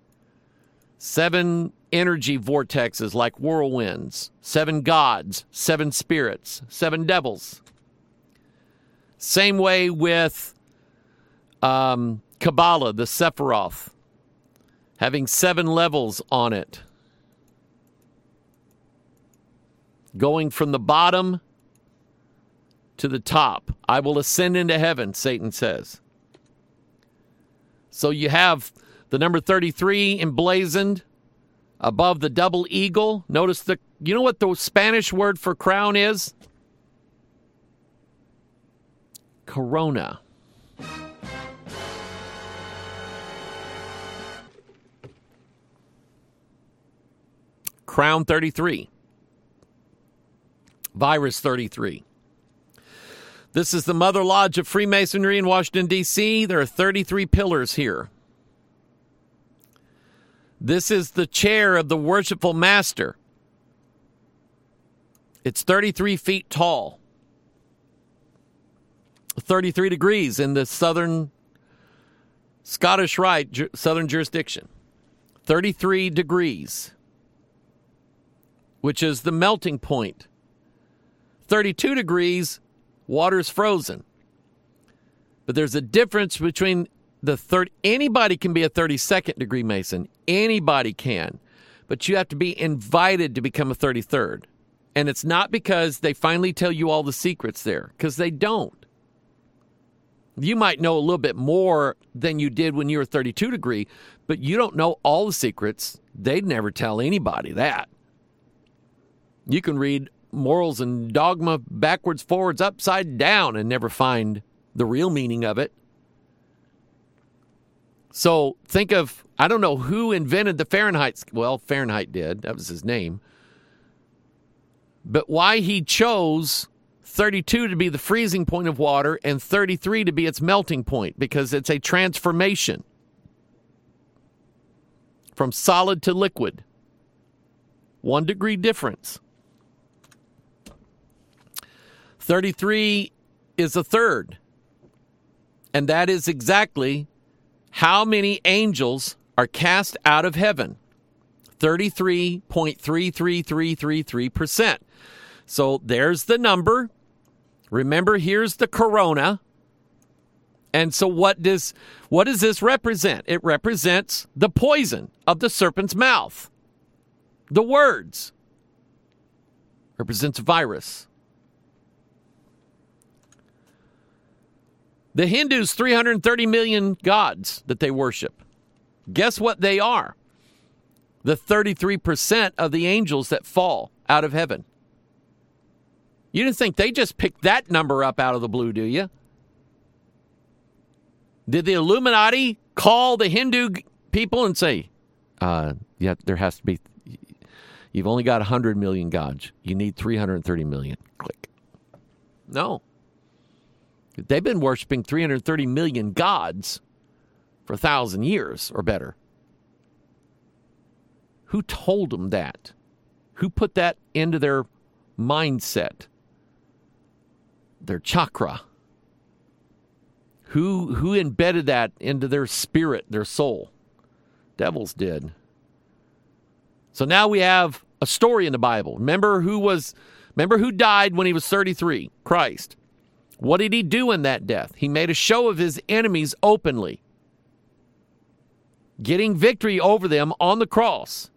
Seven energy vortexes like whirlwinds. Seven gods. Seven spirits. Seven devils. Same way with um, Kabbalah, the Sephiroth, having seven levels on it. Going from the bottom to the top. I will ascend into heaven, Satan says. So you have the number thirty-three emblazoned above the double eagle. Notice the, you know what the Spanish word for crown is? Corona. Crown thirty-three. Virus thirty-three. This is the Mother Lodge of Freemasonry in Washington, D C There are thirty-three pillars here. This is the chair of the worshipful master. It's thirty-three feet tall. thirty-three degrees in the southern Scottish Rite, ju- southern jurisdiction. thirty-three degrees, which is the melting point. thirty-two degrees, water's frozen. But there's a difference between the third. Anybody can be a thirty-second degree Mason. Anybody can. But you have to be invited to become a thirty-third. And it's not because they finally tell you all the secrets there, because they don't. You might know a little bit more than you did when you were thirty-two degree, but you don't know all the secrets. They'd never tell anybody that. You can read morals and dogma backwards, forwards, upside down and never find the real meaning of it. So think of, I don't know who invented the Fahrenheit. Well, Fahrenheit did. That was his name. But why he chose thirty-two to be the freezing point of water and thirty-three to be its melting point, because it's a transformation from solid to liquid. One degree difference. thirty-three is a third. And that is exactly how many angels are cast out of heaven. thirty-three point three three three three three percent. So there's the number. Remember, here's the corona. And so what does what does this represent? It represents the poison of the serpent's mouth. The words represents a virus. The Hindus, three hundred thirty million gods that they worship. Guess what they are? The thirty-three percent of the angels that fall out of heaven. You didn't think they just picked that number up out of the blue, do you? Did the Illuminati call the Hindu people and say, uh, yeah, there has to be, you've only got one hundred million gods. You need three hundred thirty million. Click. No. They've been worshiping three hundred thirty million gods for a thousand years or better. Who told them that? Who put that into their mindset? Their chakra? Who who embedded that into their spirit, their soul? Devils did. So now we have a story in the Bible. Remember who was remember who died when he was thirty-three? Christ. What did he do in that death? He made a show of his enemies openly, getting victory over them on the cross.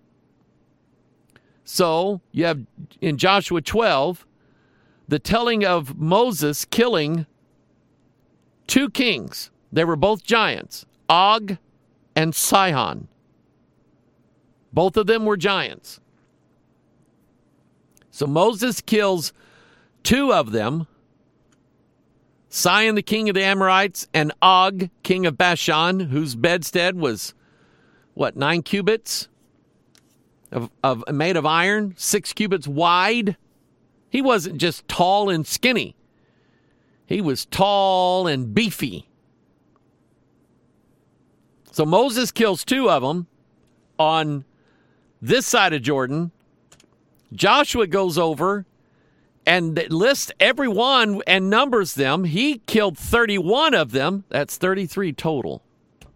So you have in Joshua twelve the telling of Moses killing two kings. They were both giants, Og and Sihon. Both of them were giants. So Moses kills two of them, Sihon, the king of the Amorites, and Og, king of Bashan, whose bedstead was, what, nine cubits of, of made of iron, six cubits wide. He wasn't just tall and skinny. He was tall and beefy. So Moses kills two of them on this side of Jordan. Joshua goes over and lists every one and numbers them. He killed thirty-one of them. That's thirty-three total.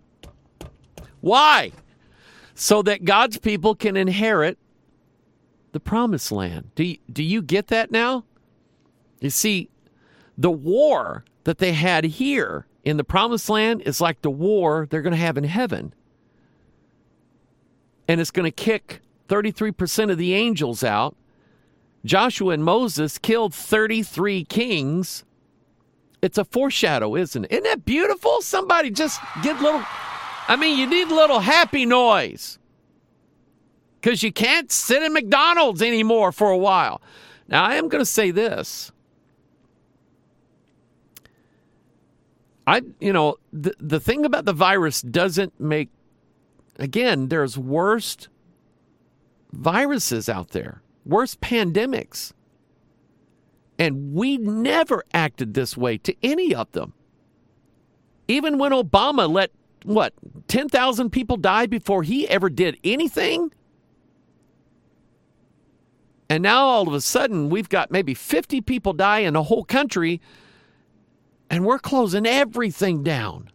Why? So that God's people can inherit the promised land. Do you, do you get that now? You see, the war that they had here in the promised land is like the war they're going to have in heaven. And it's going to kick thirty-three percent of the angels out. Joshua and Moses killed thirty-three kings. It's a foreshadow, isn't it? Isn't that beautiful? Somebody just get a little, I mean, you need a little happy noise. Because you can't sit in McDonald's anymore for a while. Now, I am going to say this. I, you know, the, the thing about the virus doesn't make, again, there's worse viruses out there, worse pandemics. And we never acted this way to any of them. Even when Obama let, what, ten thousand people die before he ever did anything? And now all of a sudden we've got maybe fifty people die in the whole country, and we're closing everything down.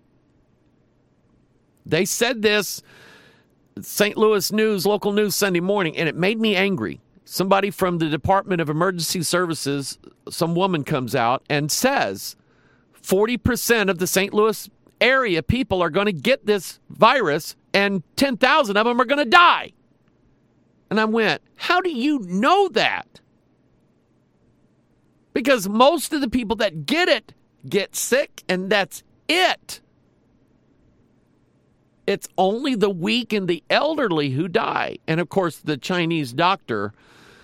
They said this, Saint Louis News, local news Sunday morning, and it made me angry. Somebody from the Department of Emergency Services, some woman comes out and says forty percent of the Saint Louis area people are going to get this virus and ten thousand of them are going to die. And I went, how do you know that? Because most of the people that get it get sick, and that's it. It's only the weak and the elderly who die. And, of course, the Chinese doctor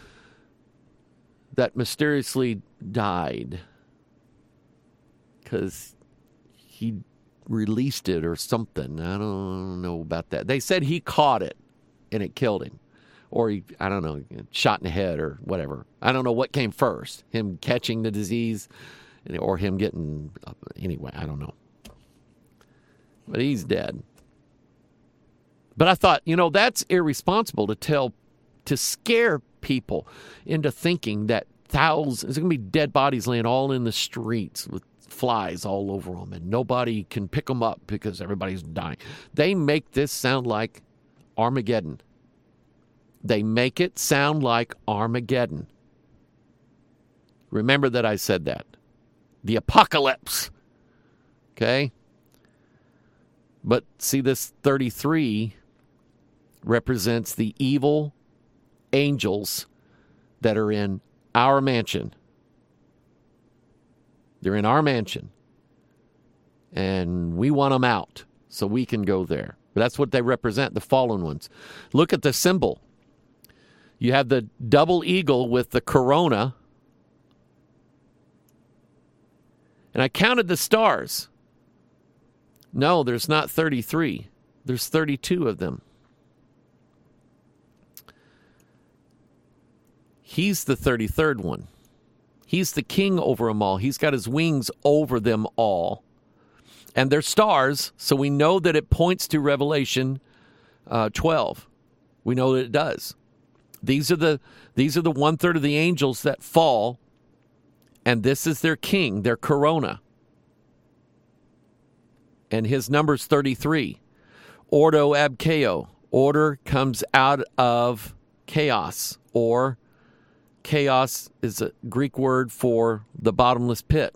that mysteriously died because he released it or something. I don't know about that. They said he caught it, and it killed him. Or he, I don't know, shot in the head or whatever. I don't know what came first, him catching the disease or him getting, anyway, I don't know. But he's dead. But I thought, you know, that's irresponsible to tell, to scare people into thinking that thousands, there's going to be dead bodies laying all in the streets with flies all over them and nobody can pick them up because everybody's dying. They make this sound like Armageddon. They make it sound like Armageddon. Remember that I said that. The apocalypse. Okay? But see, this thirty-three represents the evil angels that are in our mansion. They're in our mansion. And we want them out so we can go there. That's what they represent, the fallen ones. Look at the symbol. You have the double eagle with the corona. And I counted the stars. No, there's not thirty-three. There's thirty-two of them. He's the thirty-third one. He's the king over them all. He's got his wings over them all. And they're stars, so we know that it points to Revelation uh, twelve. We know that it does. These are the these are the one-third of the angels that fall, and this is their king, their corona. And his number's thirty-three. Ordo ab chaos. Order comes out of chaos, or chaos is a Greek word for the bottomless pit.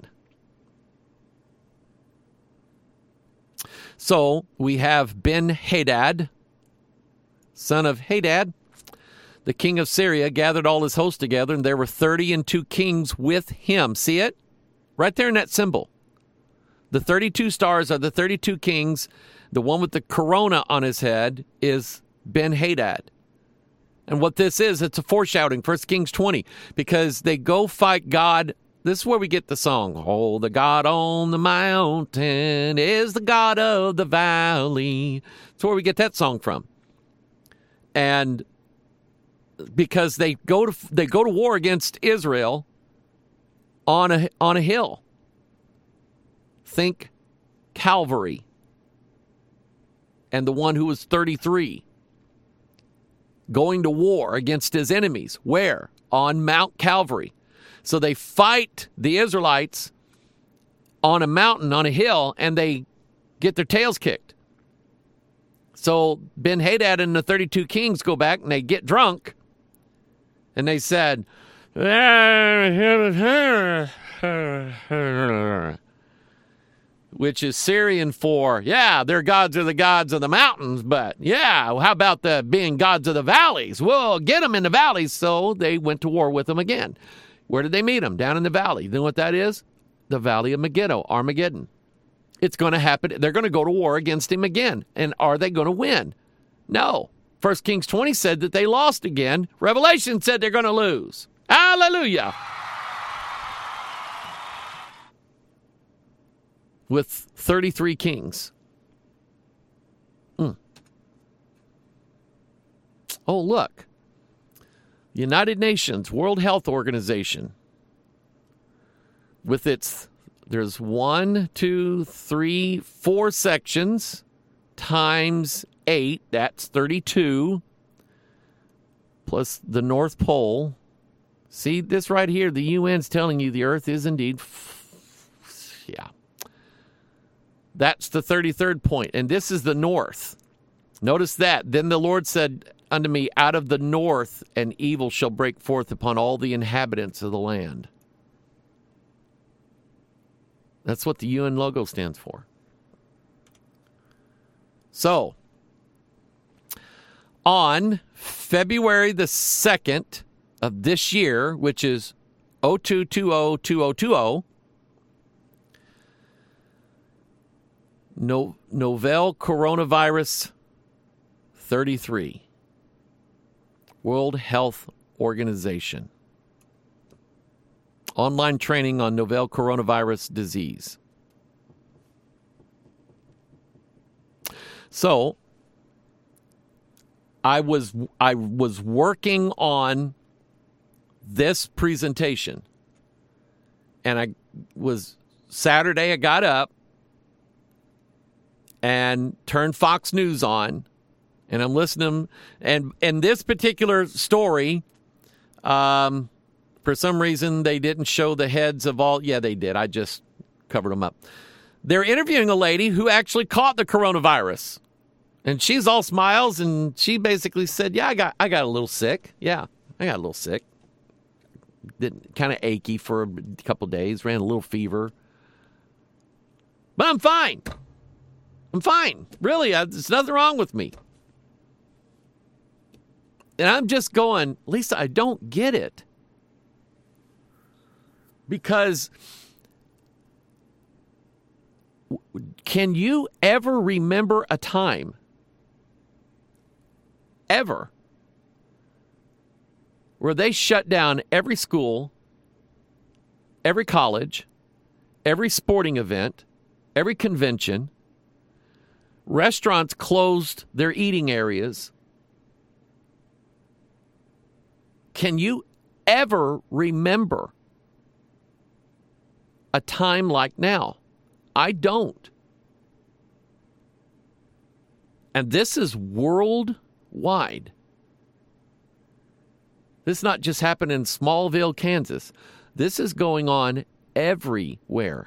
So we have Ben-Hadad, son of Hadad, the king of Syria, gathered all his host together, and there were thirty and two kings with him. See it? Right there in that symbol. The thirty-two stars are the thirty-two kings. The one with the corona on his head is Ben-Hadad. And what this is, it's a foreshadowing, First Kings twenty, because they go fight God. This is where we get the song, oh, the God on the mountain is the God of the valley. That's where we get that song from. And because they go to they go to war against Israel on a on a hill. Think Calvary. And the one who was thirty-three. Going to war against his enemies. Where? On Mount Calvary. So they fight the Israelites on a mountain, on a hill, and they get their tails kicked. So Ben-Hadad and the thirty-two kings go back and they get drunk. And they said, which is Syrian for, yeah, their gods are the gods of the mountains, but yeah, how about the being gods of the valleys? We'll get them in the valleys. So they went to war with them again. Where did they meet them? Down in the valley. You know what that is? The Valley of Megiddo, Armageddon. It's going to happen. They're going to go to war against him again. And are they going to win? No. First Kings twenty said that they lost again. Revelation said they're going to lose. Hallelujah. With thirty-three kings. Mm. Oh, look. United Nations, World Health Organization. With its, there's one, two, three, four sections times eight. That's thirty-two. Plus the North Pole. See this right here? The U N's telling you the earth is indeed, f- yeah. That's the thirty-third point. And this is the north. Notice that. Then the Lord said unto me, out of the north an evil shall break forth upon all the inhabitants of the land. That's what the U N logo stands for. So, on February the second of this year, which is oh two two oh two oh two oh, no, novel coronavirus thirty-three. World Health Organization. Online training on novel coronavirus disease. So, I was I was working on this presentation. And I was Saturday I got up and turned Fox News on. And I'm listening, and and this particular story, um, for some reason, they didn't show the heads of all. Yeah, they did. I just covered them up. They're interviewing a lady who actually caught the coronavirus. And she's all smiles, and she basically said, yeah, I got I got a little sick. Yeah, I got a little sick. Didn't kind of achy for a couple days, ran a little fever. But I'm fine. I'm fine. Really, I, there's nothing wrong with me. And I'm just going, Lisa, I don't get it. Because can you ever remember a time, ever, where they shut down every school, every college, every sporting event, every convention, restaurants closed their eating areas? Can you ever remember a time like now? I don't. And this is worldwide. This not just happened in Smallville, Kansas. This is going on everywhere.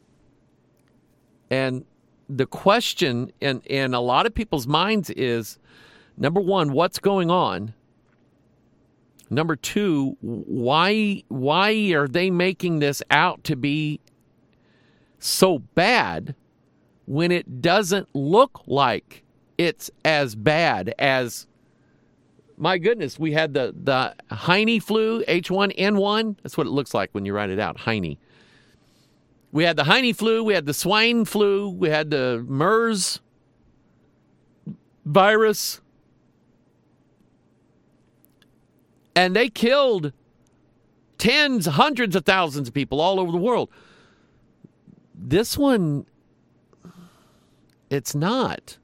And the question in, in a lot of people's minds is, number one, what's going on? Number two, why why are they making this out to be so bad when it doesn't look like it's as bad as, my goodness, we had the, the Heine flu, H one N one. That's what it looks like when you write it out, Heine. We had the Heine flu, we had the swine flu, we had the MERS virus. And they killed tens, hundreds of thousands of people all over the world. This one, it's not.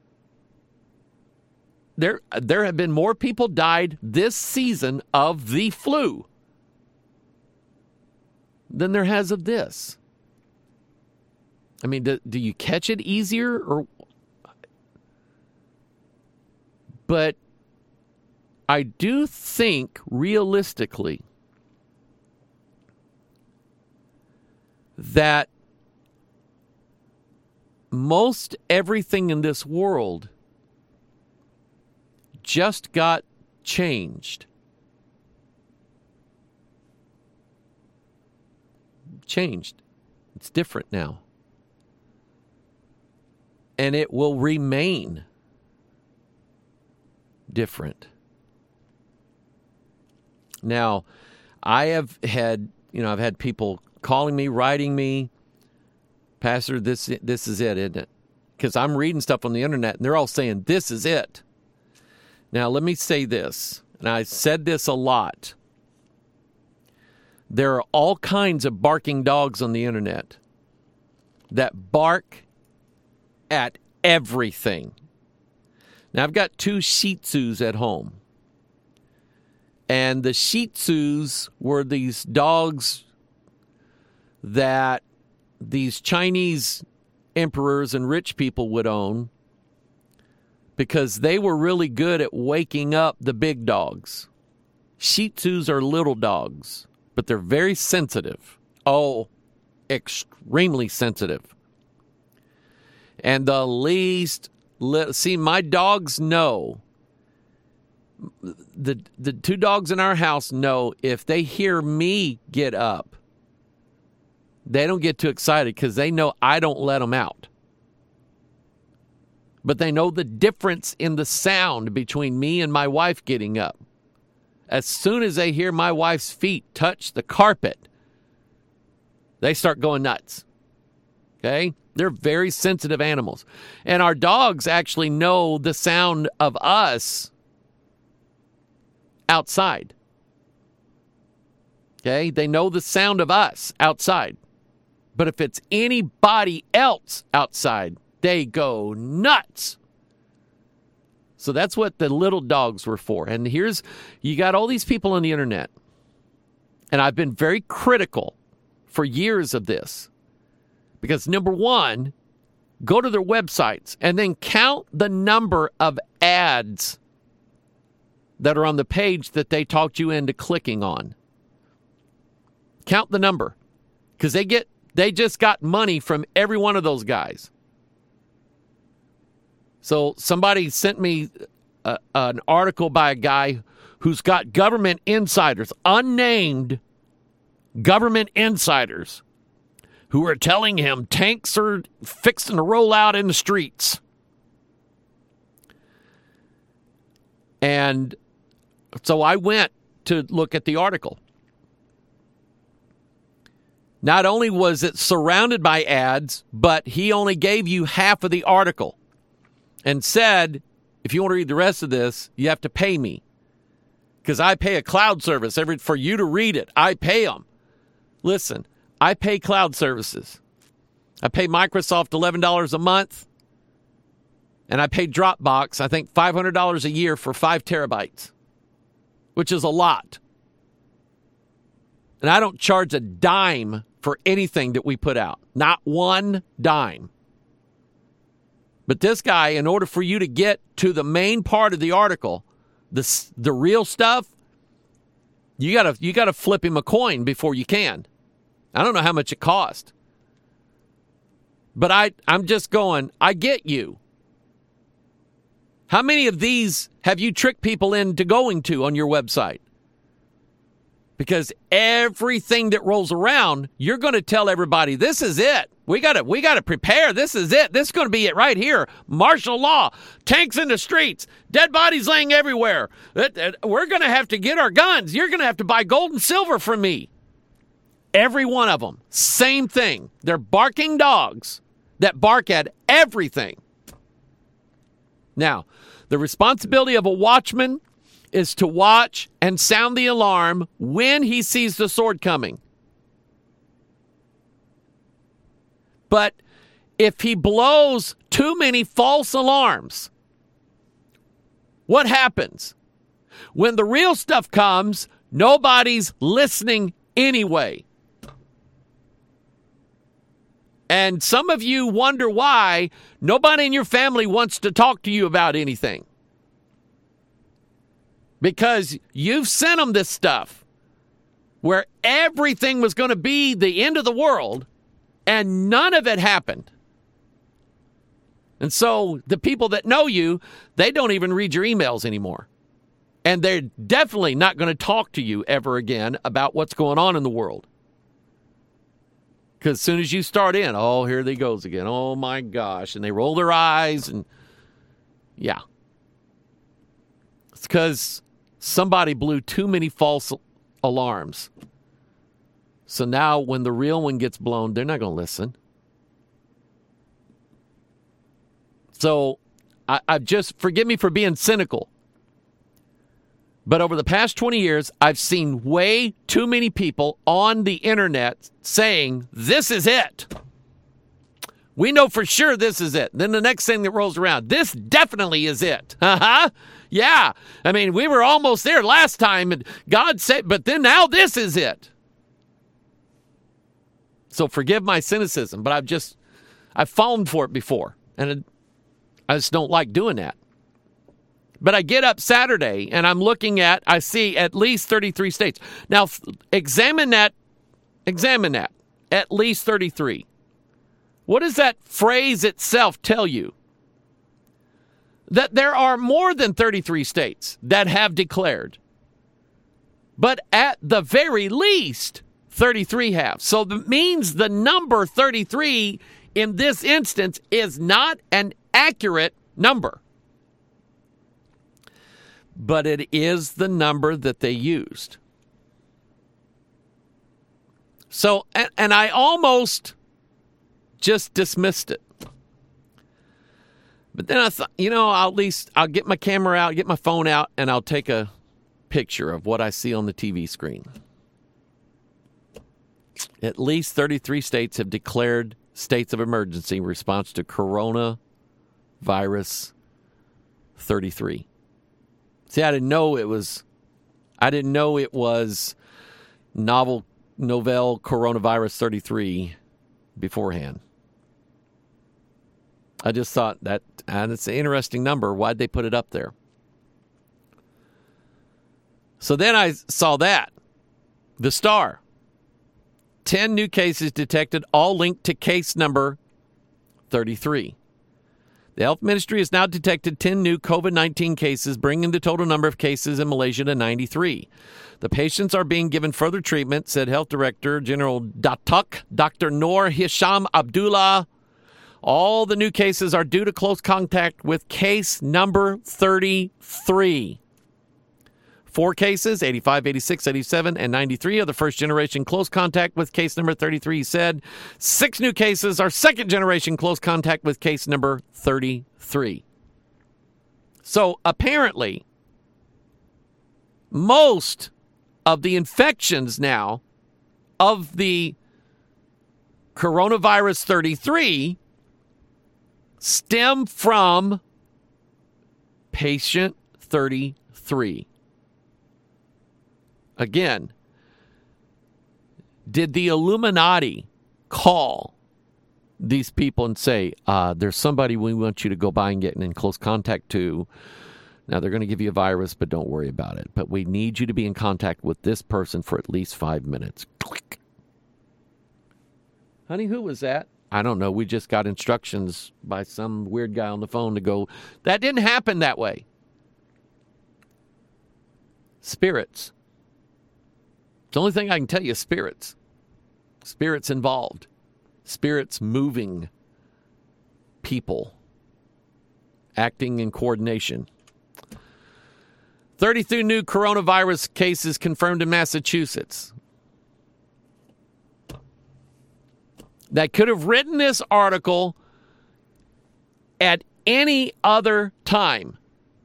There, there have been more people died this season of the flu than there has of this. I mean, do, do you catch it easier? Or, but I do think, realistically, that most everything in this world just got changed. Changed. It's different now. And it will remain different. Now, I have had, you know, I've had people calling me, writing me, Pastor, this this is it, isn't it? Because I'm reading stuff on the internet, and they're all saying, this is it. Now, let me say this, and I said this a lot. There are all kinds of barking dogs on the internet that bark at everything. Now, I've got two Shih Tzus at home. And the Shih Tzus were these dogs that these Chinese emperors and rich people would own because they were really good at waking up the big dogs. Shih Tzus are little dogs, but they're very sensitive. Oh, extremely sensitive. And the least, li- see, my dogs know. The the two dogs in our house know if they hear me get up, they don't get too excited because they know I don't let them out. But they know the difference in the sound between me and my wife getting up. As soon as they hear my wife's feet touch the carpet, they start going nuts. Okay? They're very sensitive animals. And our dogs actually know the sound of us outside. Okay? They know the sound of us outside. But if it's anybody else outside, they go nuts. So that's what the little dogs were for. And here's, you got all these people on the internet. And I've been very critical for years of this. Because number one, go to their websites and then count the number of ads that are on the page that they talked you into clicking on. Count the number. Because they get they just got money from every one of those guys. So somebody sent me a, an article by a guy who's got government insiders, unnamed government insiders, who are telling him tanks are fixing to roll out in the streets. And so I went to look at the article. Not only was it surrounded by ads, but he only gave you half of the article and said, if you want to read the rest of this, you have to pay me. Because I pay a cloud service every for you to read it. I pay them. Listen, I pay cloud services. I pay Microsoft eleven dollars a month. And I pay Dropbox, I think, five hundred dollars a year for five terabytes, which is a lot. And I don't charge a dime for anything that we put out. Not one dime. But this guy, in order for you to get to the main part of the article, the, the real stuff, you gotta you gotta flip him a coin before you can. I don't know how much it cost. But I, I'm just going, I get you. How many of these have you tricked people into going to on your website? Because everything that rolls around, you're going to tell everybody, this is it. We got to we got to prepare. This is it. This is going to be it right here. Martial law, tanks in the streets, dead bodies laying everywhere. We're going to have to get our guns. You're going to have to buy gold and silver from me. Every one of them, same thing. They're barking dogs that bark at everything. Now, the responsibility of a watchman is to watch and sound the alarm when he sees the sword coming. But if he blows too many false alarms, what happens? When the real stuff comes, nobody's listening anyway. And some of you wonder why nobody in your family wants to talk to you about anything. Because you've sent them this stuff where everything was going to be the end of the world and none of it happened. And so the people that know you, they don't even read your emails anymore. And they're definitely not going to talk to you ever again about what's going on in the world. Because as soon as you start in, oh, here they goes again. Oh, my gosh. And they roll their eyes and, yeah. It's because somebody blew too many false alarms. So now when the real one gets blown, they're not going to listen. So I, I've just, forgive me for being cynical. But over the past twenty years, I've seen way too many people on the internet saying, this is it. We know for sure this is it. Then the next thing that rolls around, this definitely is it. Uh-huh. Yeah. I mean, we were almost there last time, and God said, but then now this is it. So forgive my cynicism, but I've just, I've fallen for it before, and it, I just don't like doing that. But I get up Saturday, and I'm looking at, I see at least thirty-three states. Now, examine that, examine that, at least thirty-three. What does that phrase itself tell you? That there are more than thirty-three states that have declared. But at the very least, thirty-three have. So that means the number thirty-three in this instance is not an accurate number. But it is the number that they used. So, and, and I almost just dismissed it. But then I thought, you know, I'll at least, I'll get my camera out, get my phone out, and I'll take a picture of what I see on the T V screen. At least thirty-three states have declared states of emergency in response to coronavirus thirty-three. See, I didn't know it was, I didn't know it was novel, novel coronavirus thirty-three beforehand. I just thought that, and it's an interesting number. Why'd they put it up there? So then I saw that. The Star. ten new cases detected, all linked to case number thirty-three. The health ministry has now detected ten new COVID nineteen cases, bringing the total number of cases in Malaysia to ninety-three. The patients are being given further treatment, said Health Director General Datuk Doctor Noor Hisham Abdullah. All the new cases are due to close contact with case number thirty-three. Four cases, eighty-five, eighty-six, eighty-seven, and ninety-three, are the first-generation close contact with case number thirty-three, he said. Six new cases are second-generation close contact with case number thirty-three. So apparently, most of the infections now of the coronavirus thirty-three stem from patient thirty-three. Again, did the Illuminati call these people and say, uh, there's somebody we want you to go by and get in close contact to? Now, they're going to give you a virus, but don't worry about it. But we need you to be in contact with this person for at least five minutes. Click. Honey, who was that? I don't know. We just got instructions by some weird guy on the phone to go. That didn't happen that way. Spirits. The only thing I can tell you is spirits. Spirits involved. Spirits moving people. Acting in coordination. thirty-two new coronavirus cases confirmed in Massachusetts. That could have written this article at any other time.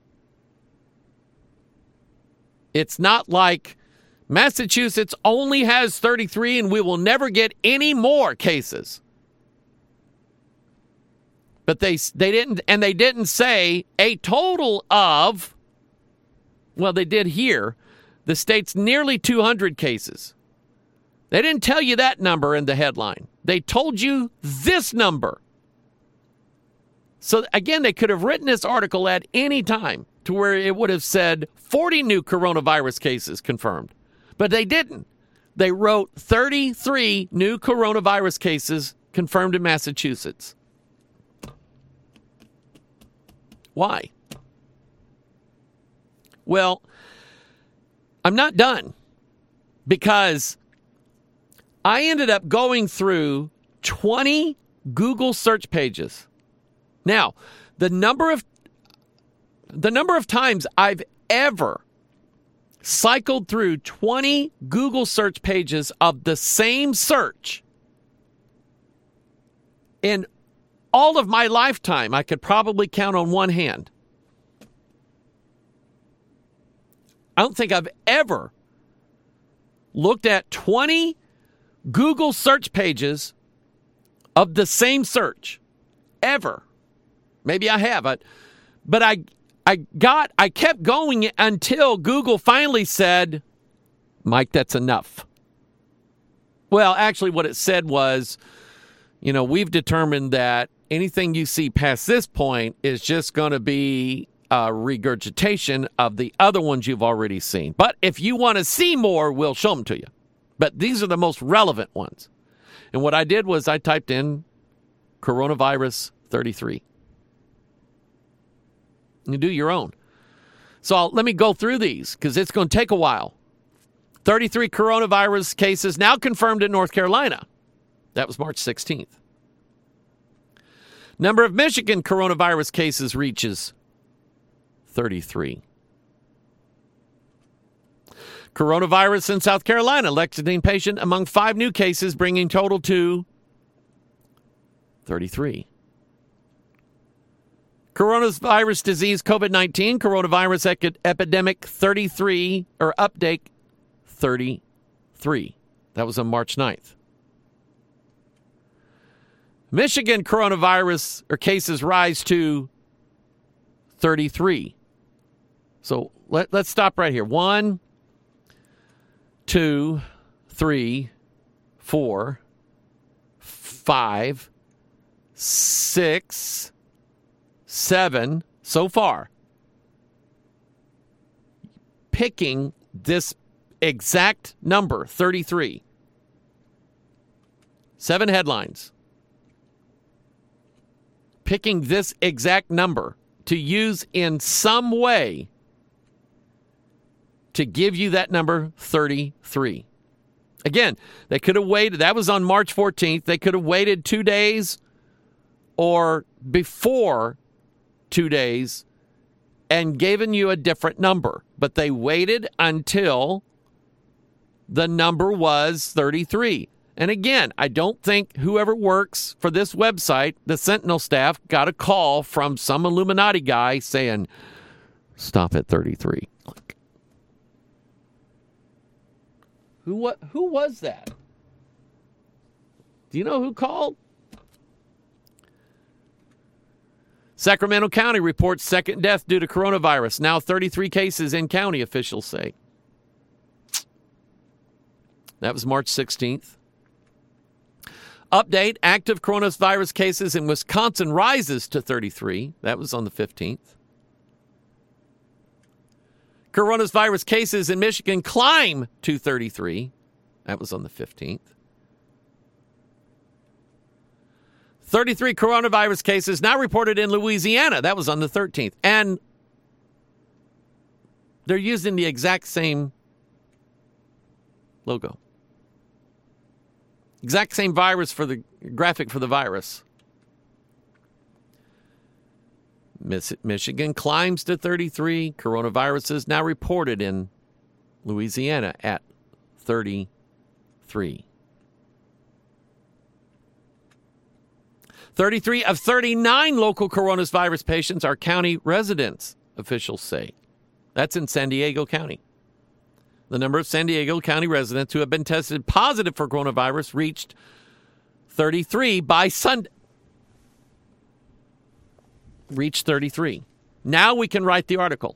It's not like Massachusetts only has thirty-three and we will never get any more cases. But they they didn't, and they didn't say a total of, well, they did here, the state's nearly two hundred cases. They didn't tell you that number in the headline. They told you this number. So again, they could have written this article at any time to where it would have said forty new coronavirus cases confirmed. But they didn't. They wrote thirty-three new coronavirus cases confirmed in Massachusetts. Why? Well, I'm not done, because I ended up going through twenty Google search pages. Now, the number of the number of times I've ever cycled through twenty Google search pages of the same search in all of my lifetime, I could probably count on one hand. I don't think I've ever looked at twenty Google search pages of the same search. Ever. Maybe I have. But, but I I got, I kept going until Google finally said, Mike, that's enough. Well, actually what it said was, you know, we've determined that anything you see past this point is just going to be a regurgitation of the other ones you've already seen. But if you want to see more, we'll show them to you. But these are the most relevant ones. And what I did was I typed in coronavirus thirty-three. You do your own. So I'll, let me go through these because it's going to take a while. thirty-three coronavirus cases now confirmed in North Carolina. That was March sixteenth. Number of Michigan coronavirus cases reaches thirty-three. Coronavirus in South Carolina. Lexington patient among five new cases, bringing total to thirty-three. Coronavirus disease, COVID nineteen, coronavirus ec- epidemic thirty-three, or update thirty-three. That was on March ninth. Michigan coronavirus or cases rise to thirty-three. So let, let's stop right here. One, two, three, four, five, six, seven, so far. Picking this exact number, thirty-three. Seven headlines. picking this exact number to use in some way to give you that number thirty-three. Again, they could have waited. That was on March fourteenth. They could have waited two days or before two days and given you a different number. But they waited until the number was thirty-three. And again, I don't think whoever works for this website, the Sentinel staff, got a call from some Illuminati guy saying, stop at thirty-three. Who what? Who was that? Do you know who called? Sacramento County reports second death due to coronavirus. Now thirty-three cases in county, officials say. That was March sixteenth. Update, active coronavirus cases in Wisconsin rises to thirty-three. That was on the fifteenth. Coronavirus cases in Michigan climb to thirty-three. That was on the fifteenth. thirty-three coronavirus cases now reported in Louisiana. That was on the thirteenth. And they're using the exact same logo. Exact same virus for the graphic for the virus. Michigan climbs to thirty-three. Coronavirus is now reported in Louisiana at thirty-three. thirty-three of thirty-nine local coronavirus patients are county residents, officials say. That's in San Diego County. The number of San Diego County residents who have been tested positive for coronavirus reached thirty-three by Sunday. Reached thirty-three. Now we can write the article.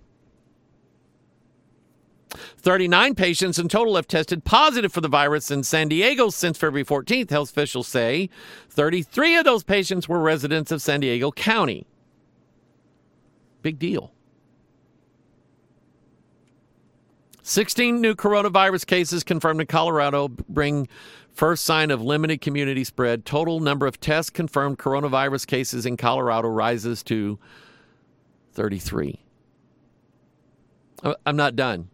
thirty-nine patients in total have tested positive for the virus in San Diego since February fourteenth, health officials say. thirty-three of those patients were residents of San Diego County. Big deal. sixteen new coronavirus cases confirmed in Colorado bring first sign of limited community spread. Total number of tests confirmed coronavirus cases in Colorado rises to thirty-three. I'm not done.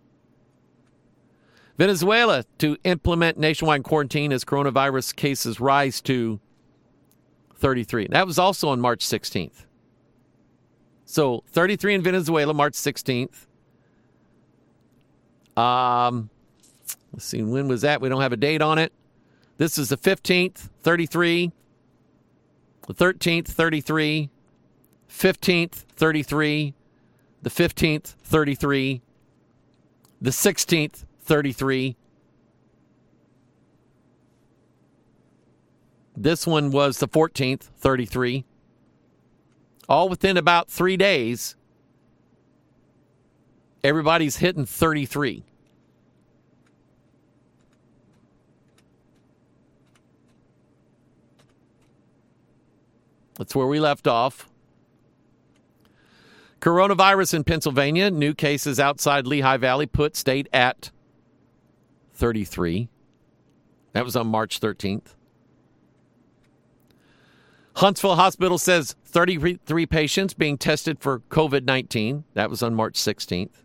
Venezuela to implement nationwide quarantine as coronavirus cases rise to thirty-three. That was also on March sixteenth. So thirty-three in Venezuela, March sixteenth. Um, let's see, when was that? We don't have a date on it. This is the fifteenth, thirty-three. The thirteenth, thirty-three. fifteenth, thirty-three. The fifteenth, thirty-three. The sixteenth, thirty-three. This one was the fourteenth, thirty-three. All within about three days. Everybody's hitting thirty-three. That's where we left off. Coronavirus in Pennsylvania. New cases outside Lehigh Valley put state at thirty-three. That was on March thirteenth. Huntsville Hospital says thirty-three patients being tested for covid nineteen. That was on March sixteenth.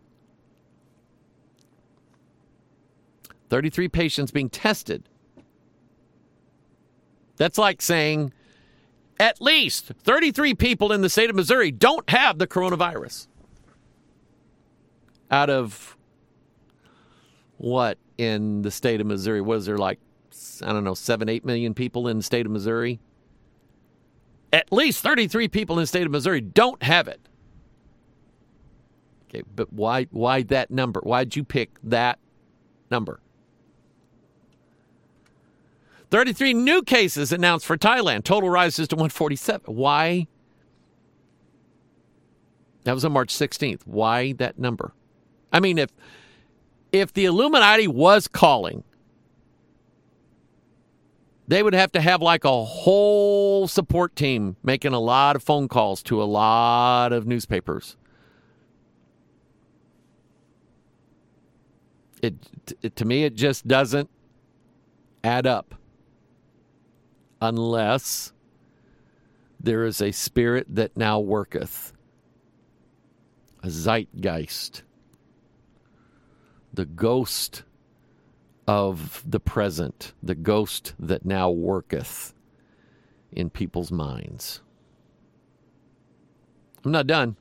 thirty-three patients being tested. That's like saying at least thirty-three people in the state of Missouri don't have the coronavirus. Out of what in the state of Missouri? Was there like, I don't know, seven, eight million people in the state of Missouri? At least thirty-three people in the state of Missouri don't have it. Okay, but why why that number? Why'd you pick that number? thirty-three new cases announced for Thailand. Total rises to one hundred forty-seven. Why? That was on March sixteenth. Why that number? I mean, if if the Illuminati was calling, they would have to have like a whole support team making a lot of phone calls to a lot of newspapers. It, it to me, it just doesn't add up. Unless There is a spirit that now worketh, a zeitgeist, the ghost of the present, the ghost that now worketh in people's minds. I'm not done.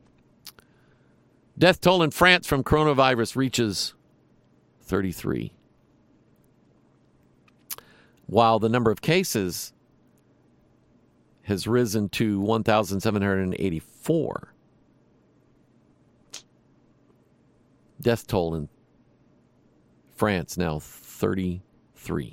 Death toll in France from coronavirus reaches thirty-three. While the number of cases has risen to one thousand seven hundred eighty-four. Death toll in France now thirty-three.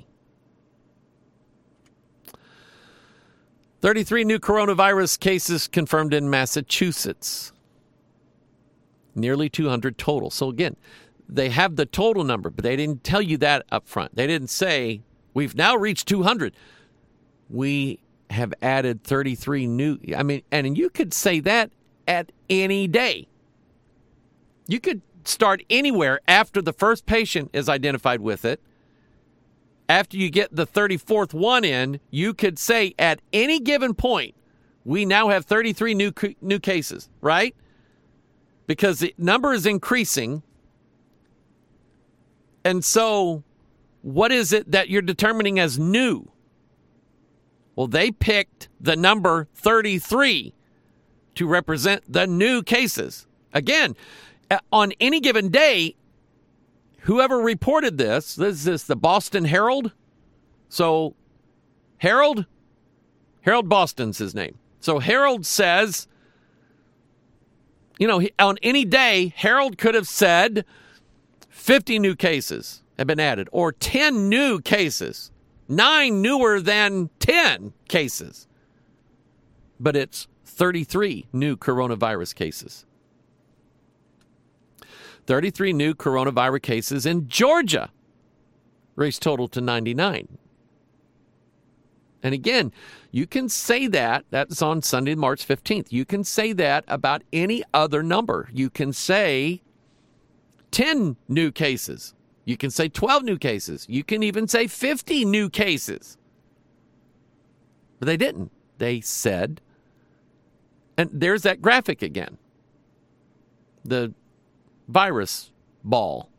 thirty-three new coronavirus cases confirmed in Massachusetts. Nearly two hundred total. So again, they have the total number, but they didn't tell you that up front. They didn't say, we've now reached two hundred. We have added thirty-three new. I mean, and you could say that at any day. You could start anywhere after the first patient is identified with it. After you get the thirty-fourth one in, you could say at any given point, we now have thirty-three new new cases, right? Because the number is increasing. And so what is it that you're determining as new? Well, they picked the number thirty-three to represent the new cases. Again, on any given day, whoever reported this, this is the Boston Herald. So Herald, Harold Boston's his name. So Herald says, you know, on any day, Herald could have said fifty new cases have been added, or ten new cases, nine newer than ten cases. But it's thirty-three new coronavirus cases. thirty-three new coronavirus cases in Georgia, raised total to ninety-nine. And again, you can say that, that's on Sunday, March fifteenth. You can say that about any other number. You can say ten new cases. You can say twelve new cases. You can even say fifty new cases. But they didn't. They said, and there's that graphic again. The virus ball.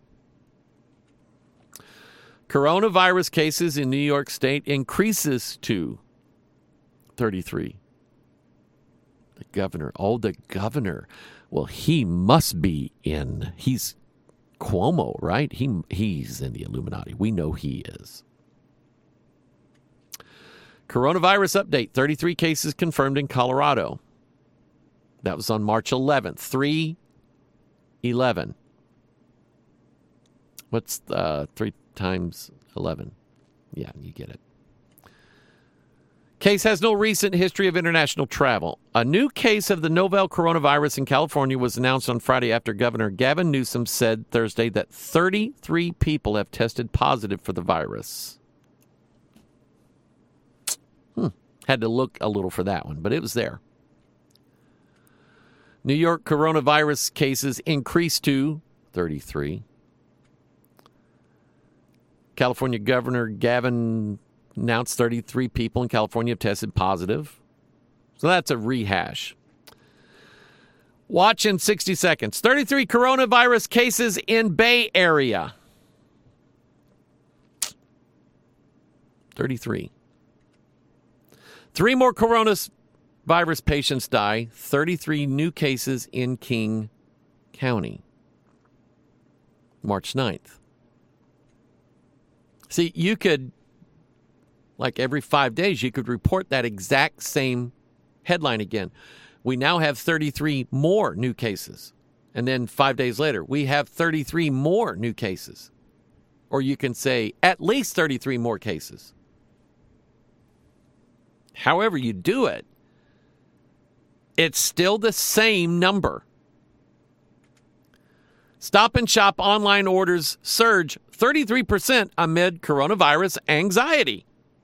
Coronavirus cases in New York State increases to thirty-three. The governor, oh, the governor. Well, he must be in, he's Cuomo, right? He He's in the Illuminati. We know he is. Coronavirus update, thirty-three cases confirmed in Colorado. That was on March eleventh, three eleven. What's uh, three times eleven? Yeah, you get it. Case has no recent history of international travel. A new case of the novel coronavirus in California was announced on Friday after Governor Gavin Newsom said Thursday that thirty-three people have tested positive for the virus. Hmm. Had to look a little for that one, but it was there. New York coronavirus cases increased to thirty-three. California Governor Gavin announced thirty-three people in California have tested positive. So that's a rehash. Watch in sixty seconds. thirty-three coronavirus cases in Bay Area. thirty-three. Three more coronavirus patients die. thirty-three new cases in King County. March ninth. See, you could, like every five days, you could report that exact same headline again. We now have thirty-three more new cases. And then five days later, we have thirty-three more new cases. Or you can say at least thirty-three more cases. However you do it, it's still the same number. Stop and Shop online orders surge thirty-three percent amid coronavirus anxiety.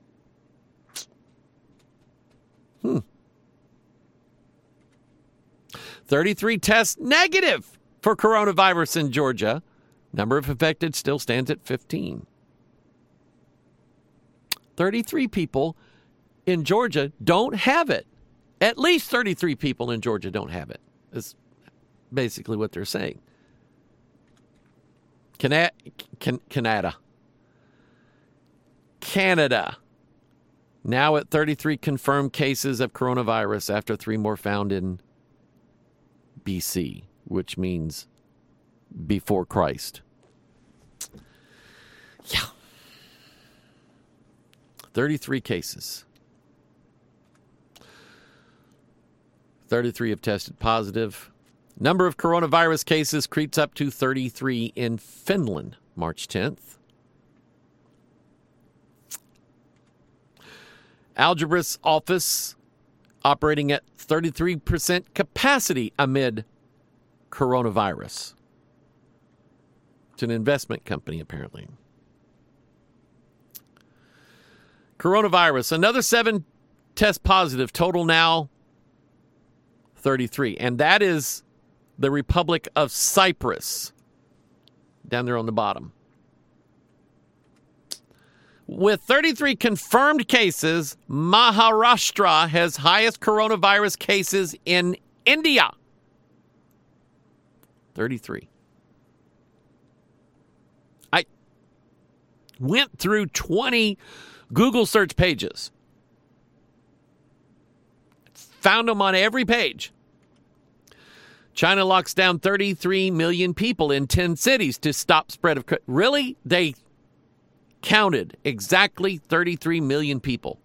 Hmm. thirty-three tests negative for coronavirus in Georgia. Number of affected still stands at fifteen. thirty-three people in Georgia don't have it. At least thirty-three people in Georgia don't have it. That's basically what they're saying. Canada. Canada. Canada. Now at thirty-three confirmed cases of coronavirus after three more found in B C, which means before Christ. Yeah. thirty-three cases. thirty-three have tested positive. Number of coronavirus cases creeps up to thirty-three in Finland, March tenth. Algebra's office operating at thirty-three percent capacity amid coronavirus. It's an investment company, apparently. Coronavirus, another seven test positive, total now thirty-three. And that is the Republic of Cyprus, down there on the bottom. With thirty-three confirmed cases, Maharashtra has highest coronavirus cases in India. thirty-three. I went through twenty Google search pages. Found them on every page. China locks down thirty-three million people in ten cities to stop spread of... Really? They counted exactly thirty-three million people.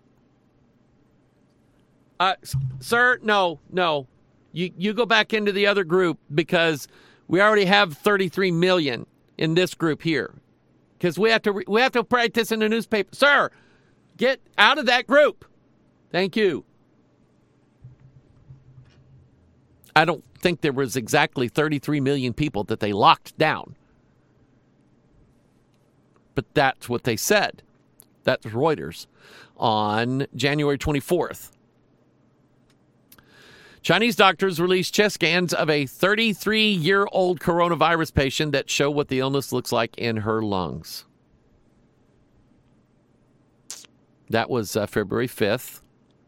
Uh, sir, no, no. You you go back into the other group because we already have thirty-three million in this group here. Because we have to we have to write this in the newspaper. Sir, get out of that group. Thank you. I don't think there was exactly thirty-three million people that they locked down. But that's what they said. That's Reuters on January twenty-fourth. Chinese doctors released chest scans of a thirty-three-year-old coronavirus patient that show what the illness looks like in her lungs. That was uh, February fifth.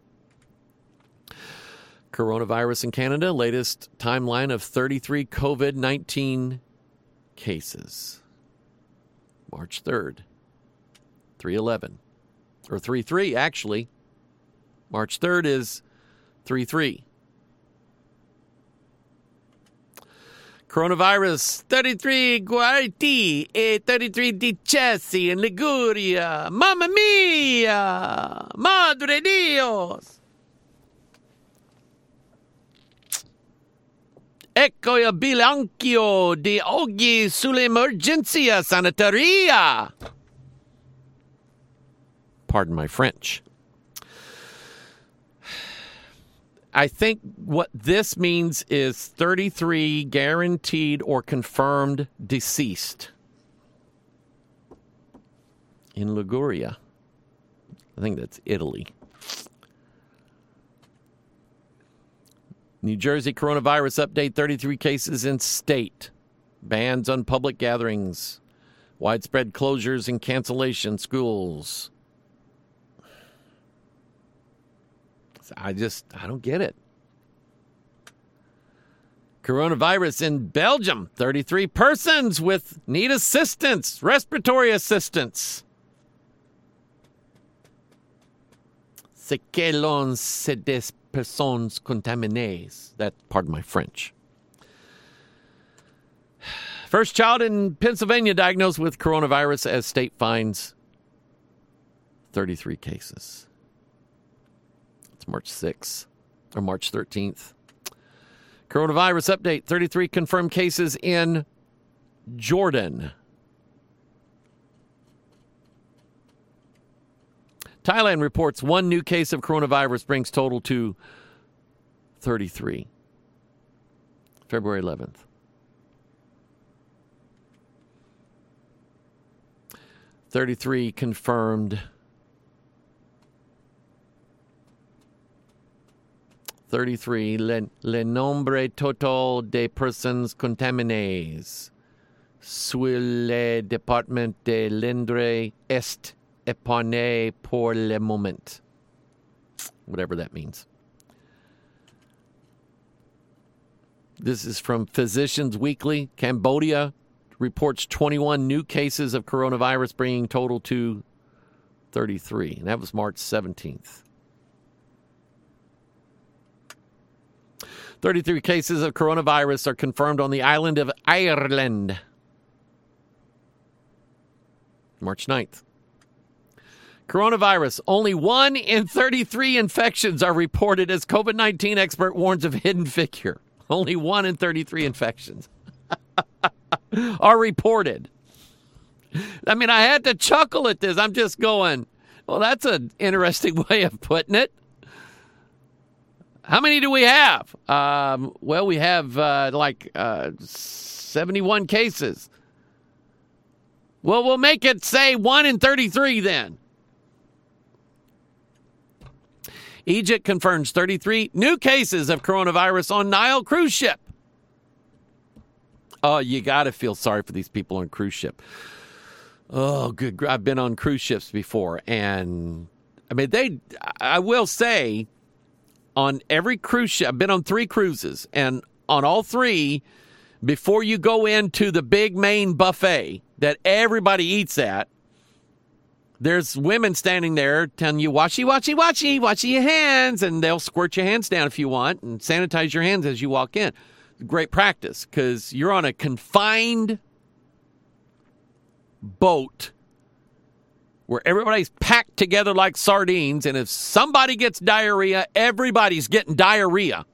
Coronavirus in Canada, latest timeline of thirty-three covid nineteen cases. March third, three eleven. Or three three, actually. March third is three three. Coronavirus, thirty-three guariti e thirty-three decessi in Liguria. Mamma mia! Madre Dios! Ecco il bilancio di oggi sull'emergenza sanitaria. Pardon my French. I think what this means is thirty-three guaranteed or confirmed deceased in Liguria. I think that's Italy. New Jersey coronavirus update, thirty-three cases in state. Bans on public gatherings. Widespread closures and cancellation schools. I just, I don't get it. Coronavirus in Belgium. thirty-three persons with need assistance, respiratory assistance. C'est que l'on se des personnes contaminées. That, pardon my French. First child in Pennsylvania diagnosed with coronavirus as state finds thirty-three cases. It's March sixth or March thirteenth. Coronavirus update, thirty-three confirmed cases in Jordan. Thailand reports one new case of coronavirus brings total to thirty-three. February eleventh. thirty-three confirmed. thirty-three. Le, le nombre total de personnes contaminées sur le département de l'Indre est épargné pour le moment. Whatever that means. This is from Physicians Weekly. Cambodia reports twenty-one new cases of coronavirus, bringing total to thirty-three. And that was March seventeenth. thirty-three cases of coronavirus are confirmed on the island of Ireland. March ninth. Coronavirus. Only one in thirty-three infections are reported as COVID nineteen expert warns of hidden figure. Only one in thirty-three infections are reported. I mean, I had to chuckle at this. I'm just going, well, that's an interesting way of putting it. How many do we have? Um, well, we have uh, like uh, seventy-one cases. Well, we'll make it say one in thirty-three then. Egypt confirms thirty-three new cases of coronavirus on Nile cruise ship. Oh, you got to feel sorry for these people on cruise ship. Oh, good. I've been on cruise ships before. And, I mean, they, I will say, on every cruise ship, I've been on three cruises. And on all three, before you go into the big main buffet that everybody eats at, there's women standing there telling you, washy, washy, washy, washy your hands. And they'll squirt your hands down if you want and sanitize your hands as you walk in. Great practice because you're on a confined boat where everybody's packed together like sardines. And if somebody gets diarrhea, everybody's getting diarrhea.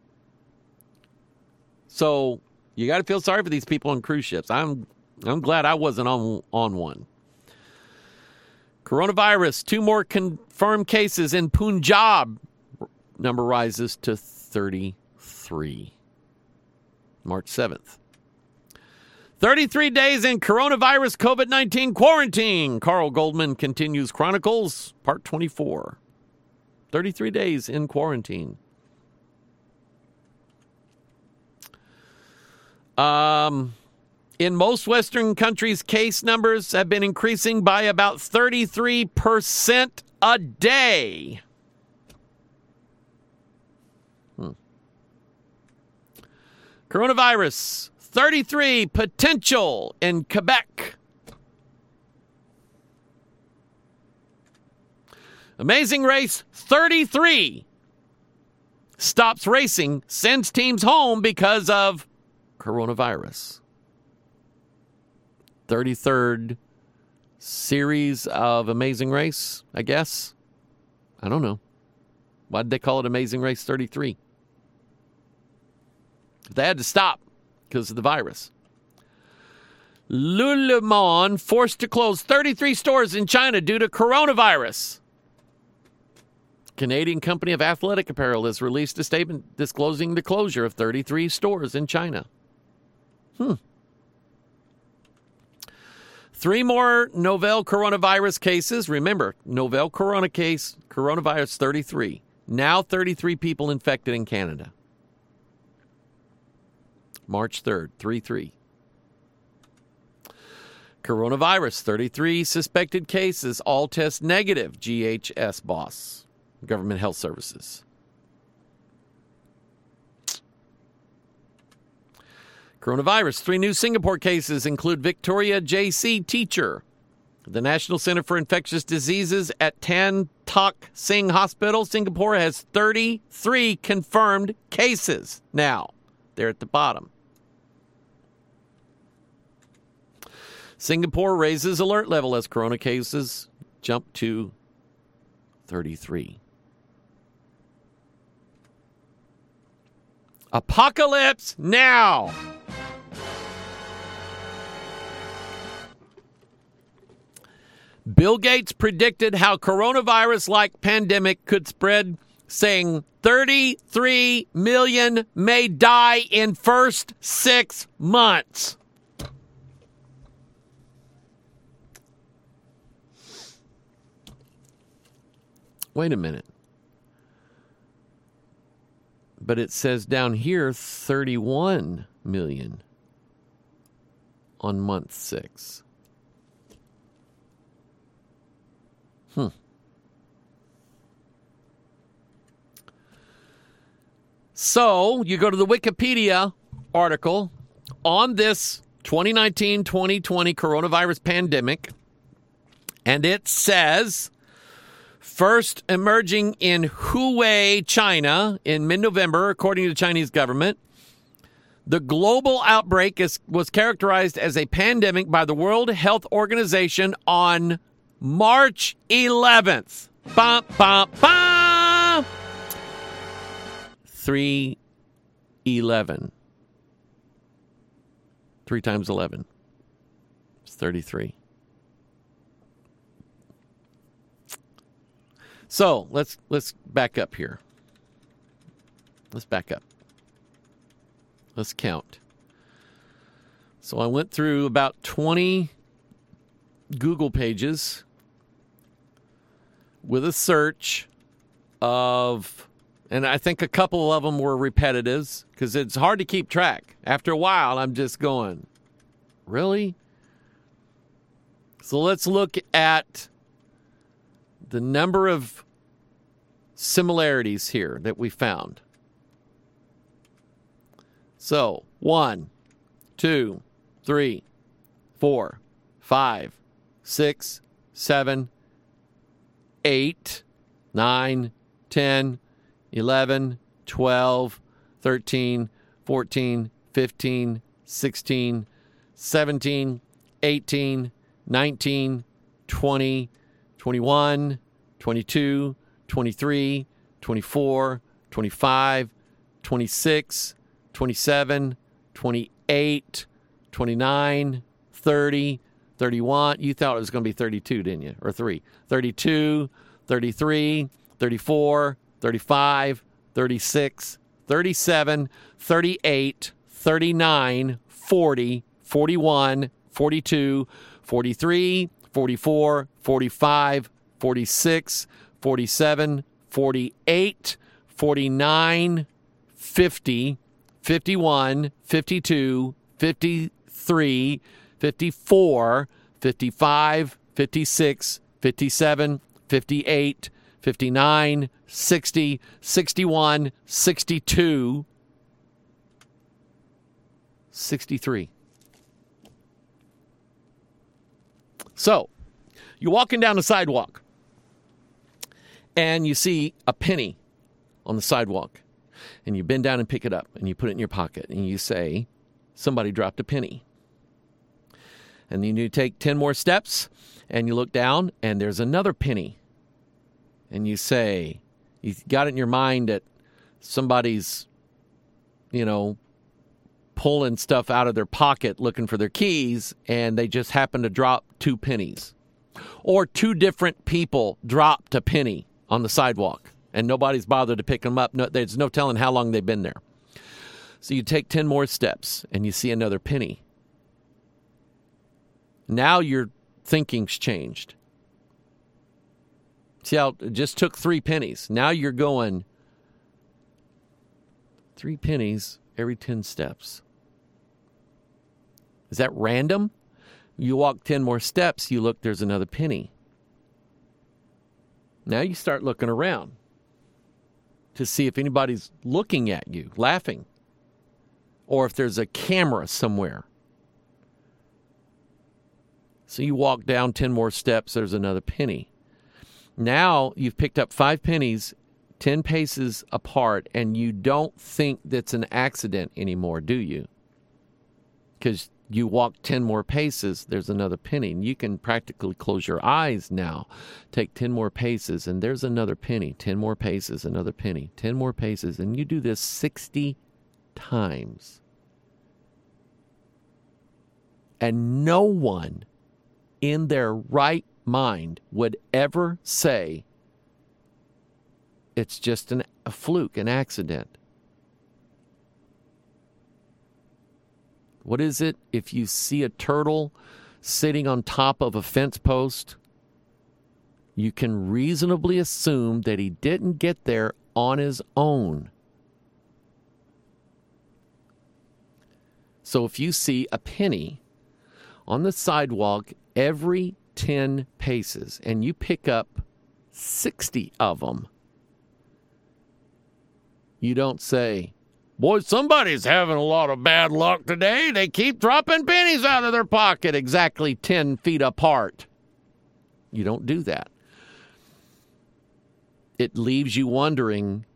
So you got to feel sorry for these people on cruise ships. I'm I'm glad I wasn't on on one. Coronavirus, two more confirmed cases in Punjab. Number rises to thirty-three. March seventh. thirty-three days in coronavirus COVID nineteen quarantine. Carl Goldman continues Chronicles, part twenty-four. thirty-three days in quarantine. Um, in most Western countries, case numbers have been increasing by about thirty-three percent a day. Hmm. Coronavirus, thirty-three potential in Quebec. Amazing Race, thirty-three. Stops racing, sends teams home because of coronavirus. thirty-third series of Amazing Race, I guess. I don't know. Why did they call it Amazing Race thirty-three? They had to stop because of the virus. Lululemon forced to close thirty-three stores in China due to coronavirus. Canadian company of athletic apparel has released a statement disclosing the closure of thirty-three stores in China. Hmm. Three more novel coronavirus cases. Remember, novel corona case, coronavirus thirty-three. Now thirty-three people infected in Canada. March third, three three. Coronavirus, thirty-three suspected cases, all test negative. G H S boss, Government Health Services. Coronavirus, three new Singapore cases include Victoria J C teacher. The National Center for Infectious Diseases at Tan Tock Seng Hospital, Singapore, has thirty-three confirmed cases now. They're at the bottom. Singapore raises alert level as corona cases jump to thirty-three. Apocalypse now! Bill Gates predicted how coronavirus-like pandemic could spread, saying thirty-three million may die in first six months. Wait a minute. But it says down here thirty-one million on month six. Hmm. So you go to the Wikipedia article on this twenty nineteen twenty twenty coronavirus pandemic, and it says, first emerging in Hubei, China in mid-November, according to the Chinese government. The global outbreak is, was characterized as a pandemic by the World Health Organization on March eleventh. Ba, ba, ba. three eleven. three times eleven. It's thirty-three. So let's let's back up here. Let's back up. Let's count. So I went through about twenty Google pages with a search of, and I think a couple of them were repetitives because it's hard to keep track. After a while, I'm just going, really? So let's look at the number of similarities here that we found. So, one, two, three, four, five, six, seven, eight, nine, ten, eleven, twelve, thirteen, fourteen, fifteen, sixteen, seventeen, eighteen, nineteen, twenty, twenty-one, twenty-two, twenty-three, twenty-four, twenty-five, twenty-six, twenty-seven, twenty-eight, twenty-nine, thirty, thirty-one. You thought it was going to be thirty-two, didn't you? Or three. thirty-two, thirty-three, thirty-four, thirty-five, thirty-six, thirty-seven, thirty-eight, thirty-nine, forty, forty-one, forty-two, forty-three, forty-four, forty-five, forty-six, forty-seven, forty-eight, forty-nine, fifty, fifty-one, fifty-two, fifty-three, fifty-four, fifty-five, fifty-six, fifty-seven, fifty-eight, fifty-nine, sixty, sixty-one, sixty-two, sixty-three. So, you're walking down the sidewalk, and you see a penny on the sidewalk, and you bend down and pick it up, and you put it in your pocket, and you say, somebody dropped a penny. And then you take ten more steps, and you look down, and there's another penny. And you say, you got it in your mind that somebody's, you know, pulling stuff out of their pocket looking for their keys, and they just happen to drop two pennies. Or two different people dropped a penny on the sidewalk, and nobody's bothered to pick them up. No, there's no telling how long they've been there. So you take ten more steps, and you see another penny. Now your thinking's changed. See how it just took three pennies. Now you're going three pennies every ten steps. Is that random? You walk ten more steps, you look, there's another penny. Now you start looking around to see if anybody's looking at you, laughing, or if there's a camera somewhere. So you walk down ten more steps, there's another penny. Now you've picked up five pennies, ten paces apart, and you don't think that's an accident anymore, do you? Because you walk ten more paces, there's another penny. And you can practically close your eyes now. Take ten more paces, and there's another penny. ten more paces, another penny. ten more paces, and you do this sixty times. And no one in their right mind would ever say it's just an, a fluke, an accident. What is it if you see a turtle sitting on top of a fence post? You can reasonably assume that he didn't get there on his own. So if you see a penny on the sidewalk every ten paces, and you pick up sixty of them, You don't say, boy, somebody's having a lot of bad luck today. They keep dropping pennies out of their pocket exactly ten feet apart. You don't do that. It leaves you wondering,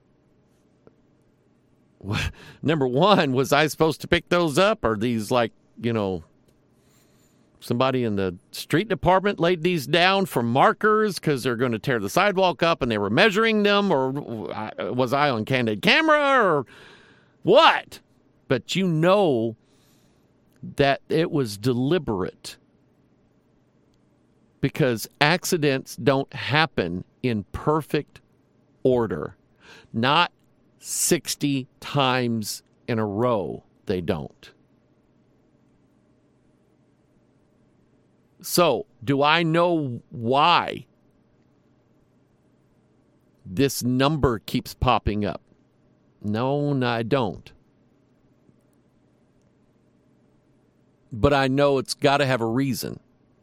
number one, was I supposed to pick those up? Or these like, you know, somebody in the street department laid these down for markers because they're going to tear the sidewalk up and they were measuring them? Or was I on candid camera or what? But you know that it was deliberate, because accidents don't happen in perfect order. Not sixty times in a row, they don't. So, do I know why this number keeps popping up? No, no, I don't. But I know it's got to have a reason.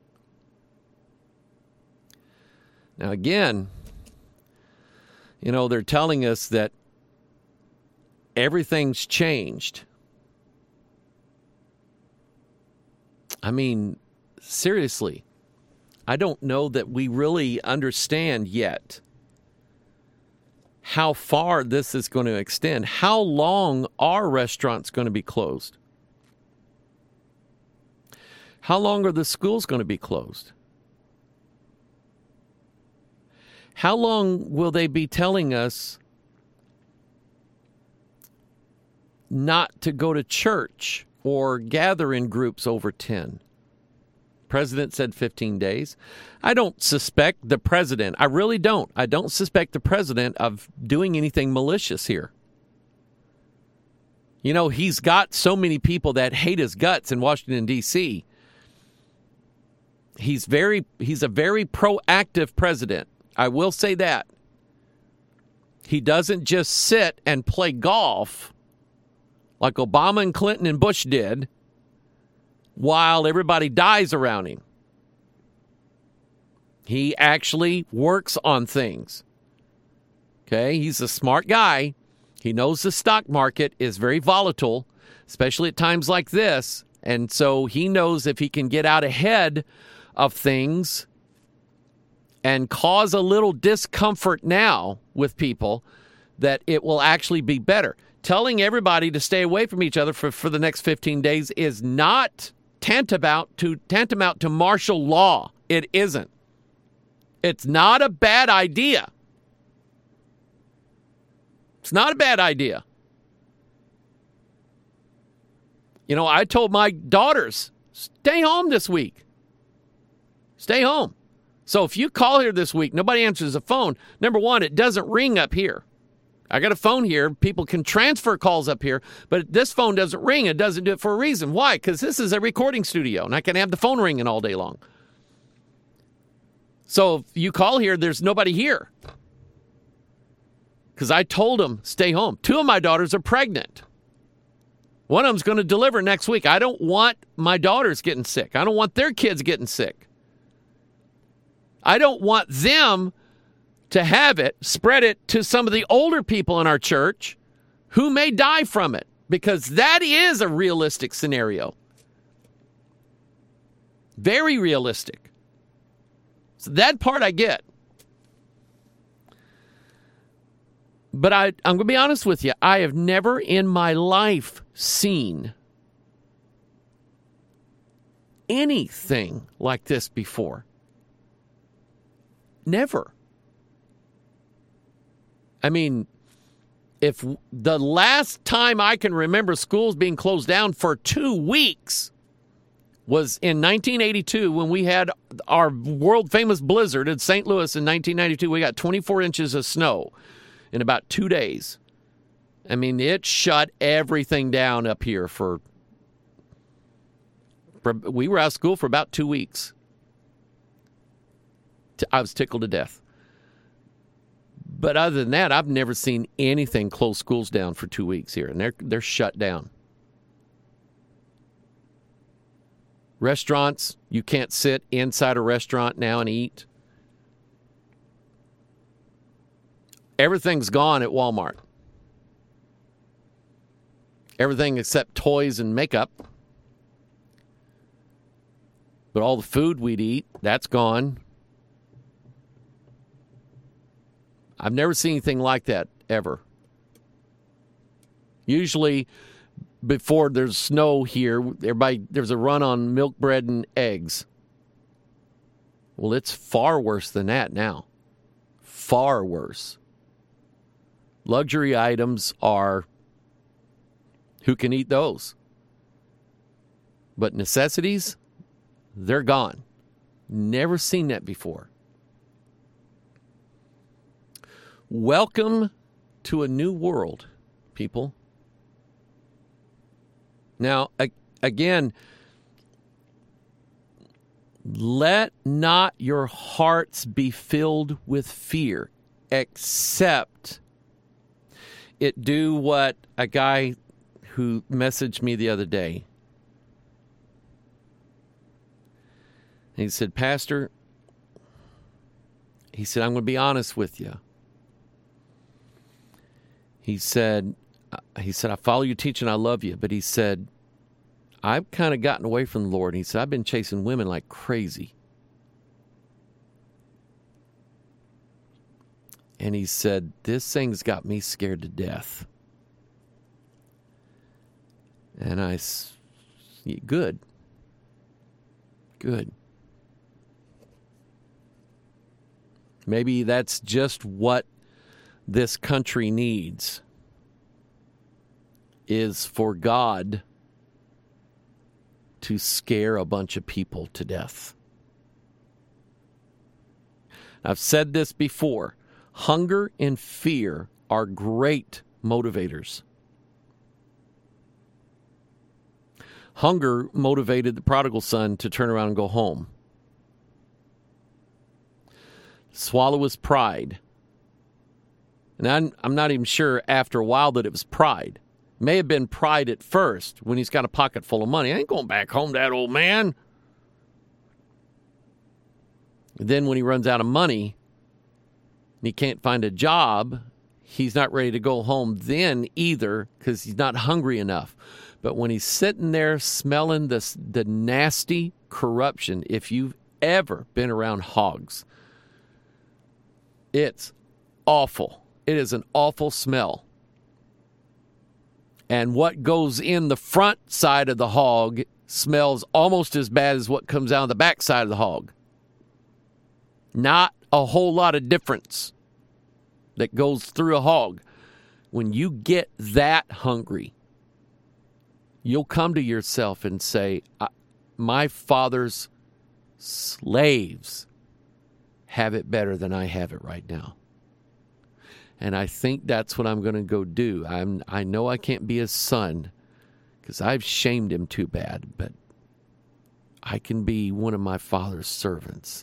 Now, again, you know, they're telling us that everything's changed. I mean, seriously, I don't know that we really understand yet how far this is going to extend. How long are restaurants going to be closed? How long are the schools going to be closed? How long will they be telling us not to go to church or gather in groups over ten? President said fifteen days. I don't suspect the president. I really don't. I don't suspect the president of doing anything malicious here. You know, he's got so many people that hate his guts in Washington, D C He's very, he's a very proactive president. I will say that. He doesn't just sit and play golf like Obama and Clinton and Bush did while everybody dies around him. He actually works on things. Okay, he's a smart guy. He knows the stock market is very volatile, especially at times like this. And so he knows if he can get out ahead of things and cause a little discomfort now with people, that it will actually be better. Telling everybody to stay away from each other for, for the next fifteen days is not tantamount to, tantamount to martial law. It isn't. It's not a bad idea. It's not a bad idea. You know, I told my daughters, stay home this week. Stay home. So if you call here this week, nobody answers the phone. Number one, it doesn't ring up here. I got a phone here. People can transfer calls up here, but this phone doesn't ring. It doesn't do it for a reason. Why? Because this is a recording studio, and I can have the phone ringing all day long. So if you call here, there's nobody here. Because I told them, stay home. Two of my daughters are pregnant. One of them's going to deliver next week. I don't want my daughters getting sick. I don't want their kids getting sick. I don't want them to have it, spread it to some of the older people in our church who may die from it, because that is a realistic scenario. Very realistic. So that part I get. But I, I'm going to be honest with you. I have never in my life seen anything like this before. Never. I mean, if the last time I can remember schools being closed down for two weeks was in nineteen eighty-two, when we had our world famous blizzard in Saint Louis in nineteen ninety-two. We got twenty-four inches of snow in about two days. I mean, it shut everything down up here for, for we were out of school for about two weeks. I was tickled to death. But other than that, I've never seen anything close schools down for two weeks here, and they're they're shut down. Restaurants, you can't sit inside a restaurant now and eat. Everything's gone at Walmart. everything except toys and makeup. But all the food we'd eat, that's gone. I've never seen anything like that, ever. Usually, before there's snow here, everybody there's a run on milk, bread, and eggs. Well, it's far worse than that now. Far worse. Luxury items are, who can eat those? But necessities, they're gone. Never seen that before. Welcome to a new world, people. Now, again, let not your hearts be filled with fear, except it do what a guy who messaged me the other day. He said, Pastor, he said, I'm going to be honest with you. He said, he said, I follow your teaching, I love you. But he said, I've kind of gotten away from the Lord. He said, I've been chasing women like crazy. And he said, this thing's got me scared to death. And I said, good. Good. Maybe that's just what this country needs, is for God to scare a bunch of people to death. I've said this before. Hunger and fear are great motivators. Hunger motivated the prodigal son to turn around and go home. Swallow his pride. And I'm, I'm not even sure after a while that it was pride. May have been pride at first when he's got a pocket full of money. I ain't going back home to that old man. And then when he runs out of money and he can't find a job, he's not ready to go home then either because he's not hungry enough. But when he's sitting there smelling this, the nasty corruption, if you've ever been around hogs, it's awful. It is an awful smell. And what goes in the front side of the hog smells almost as bad as what comes out of the back side of the hog. Not a whole lot of difference that goes through a hog. When you get that hungry, you'll come to yourself and say, my father's slaves have it better than I have it right now. And I think that's what I'm going to go do. I'm, I know I can't be his son because I've shamed him too bad, but I can be one of my father's servants.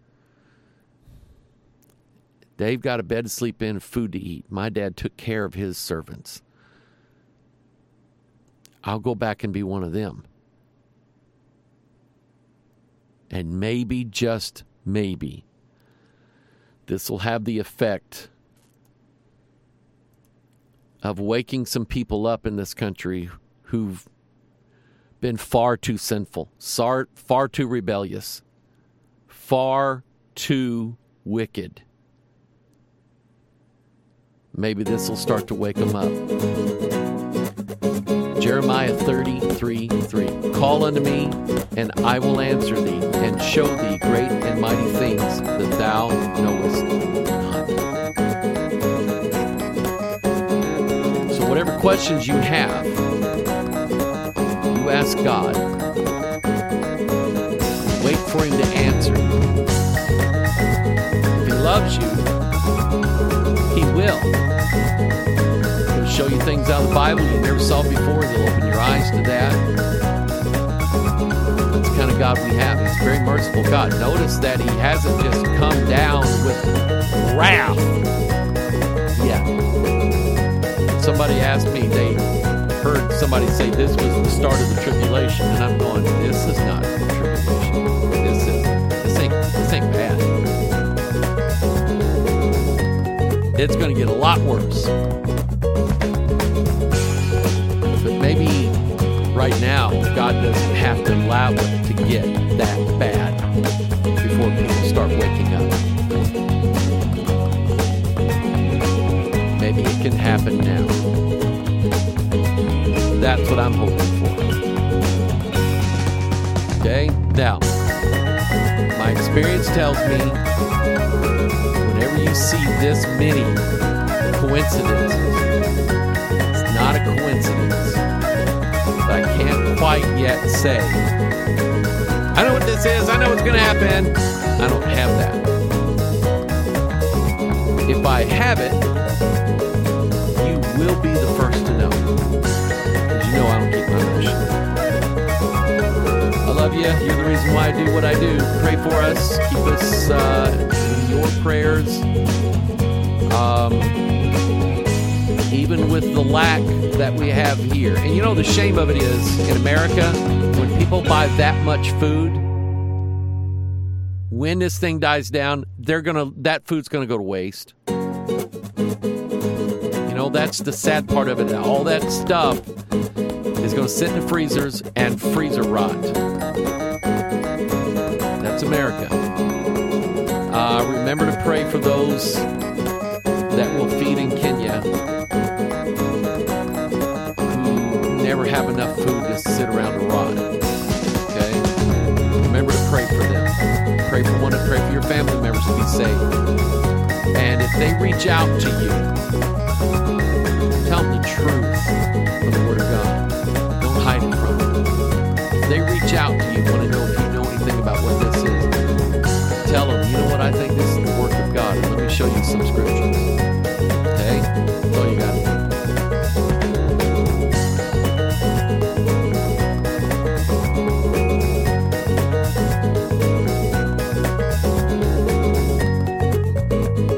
They've got a bed to sleep in, food to eat. My dad took care of his servants. I'll go back and be one of them. And maybe, just maybe, this will have the effect of waking some people up in this country who've been far too sinful, far, far too rebellious, far too wicked. Maybe this will start to wake them up. Jeremiah thirty-three three. Call unto me, and I will answer thee, and show thee great and mighty things that thou knowest not. So whatever questions you have, you ask God. Wait for him to answer. If he loves you, he will. He'll show you things out of the Bible you never saw before. He'll open your eyes to that. That's the kind of God we have. He's a very merciful God. Notice that he hasn't just come down with wrath yet. Somebody asked me, they heard somebody say this was the start of the tribulation, and I'm going, this is not the tribulation. This is this ain't this ain't bad. It's going to get a lot worse. But maybe maybe right now God doesn't have to allow it to get that bad before people start waking up. Maybe it can happen now. That's what I'm hoping for. Okay? Now, my experience tells me whenever you see this many coincidences, it's not a coincidence. But I can't quite yet say, I know what this is, I know what's going to happen. I don't have that. If I have it, you will be the first to know. Because you know I don't keep my mouth shut. I love you. You're the reason why I do what I do. Pray for us. Keep us uh, in your prayers. Um, even with the lack that we have here. And you know, the shame of it is, in America, when people buy that much food, when this thing dies down, they're gonna that food's gonna go to waste. You know, that's the sad part of it. All that stuff is gonna sit in the freezers and freezer rot. That's America. Uh, remember to pray for those that will feed in Kenya who never have enough food to sit around and rot. Okay? Remember to pray for them. Pray for one and pray for your family members to be saved. And if they reach out to you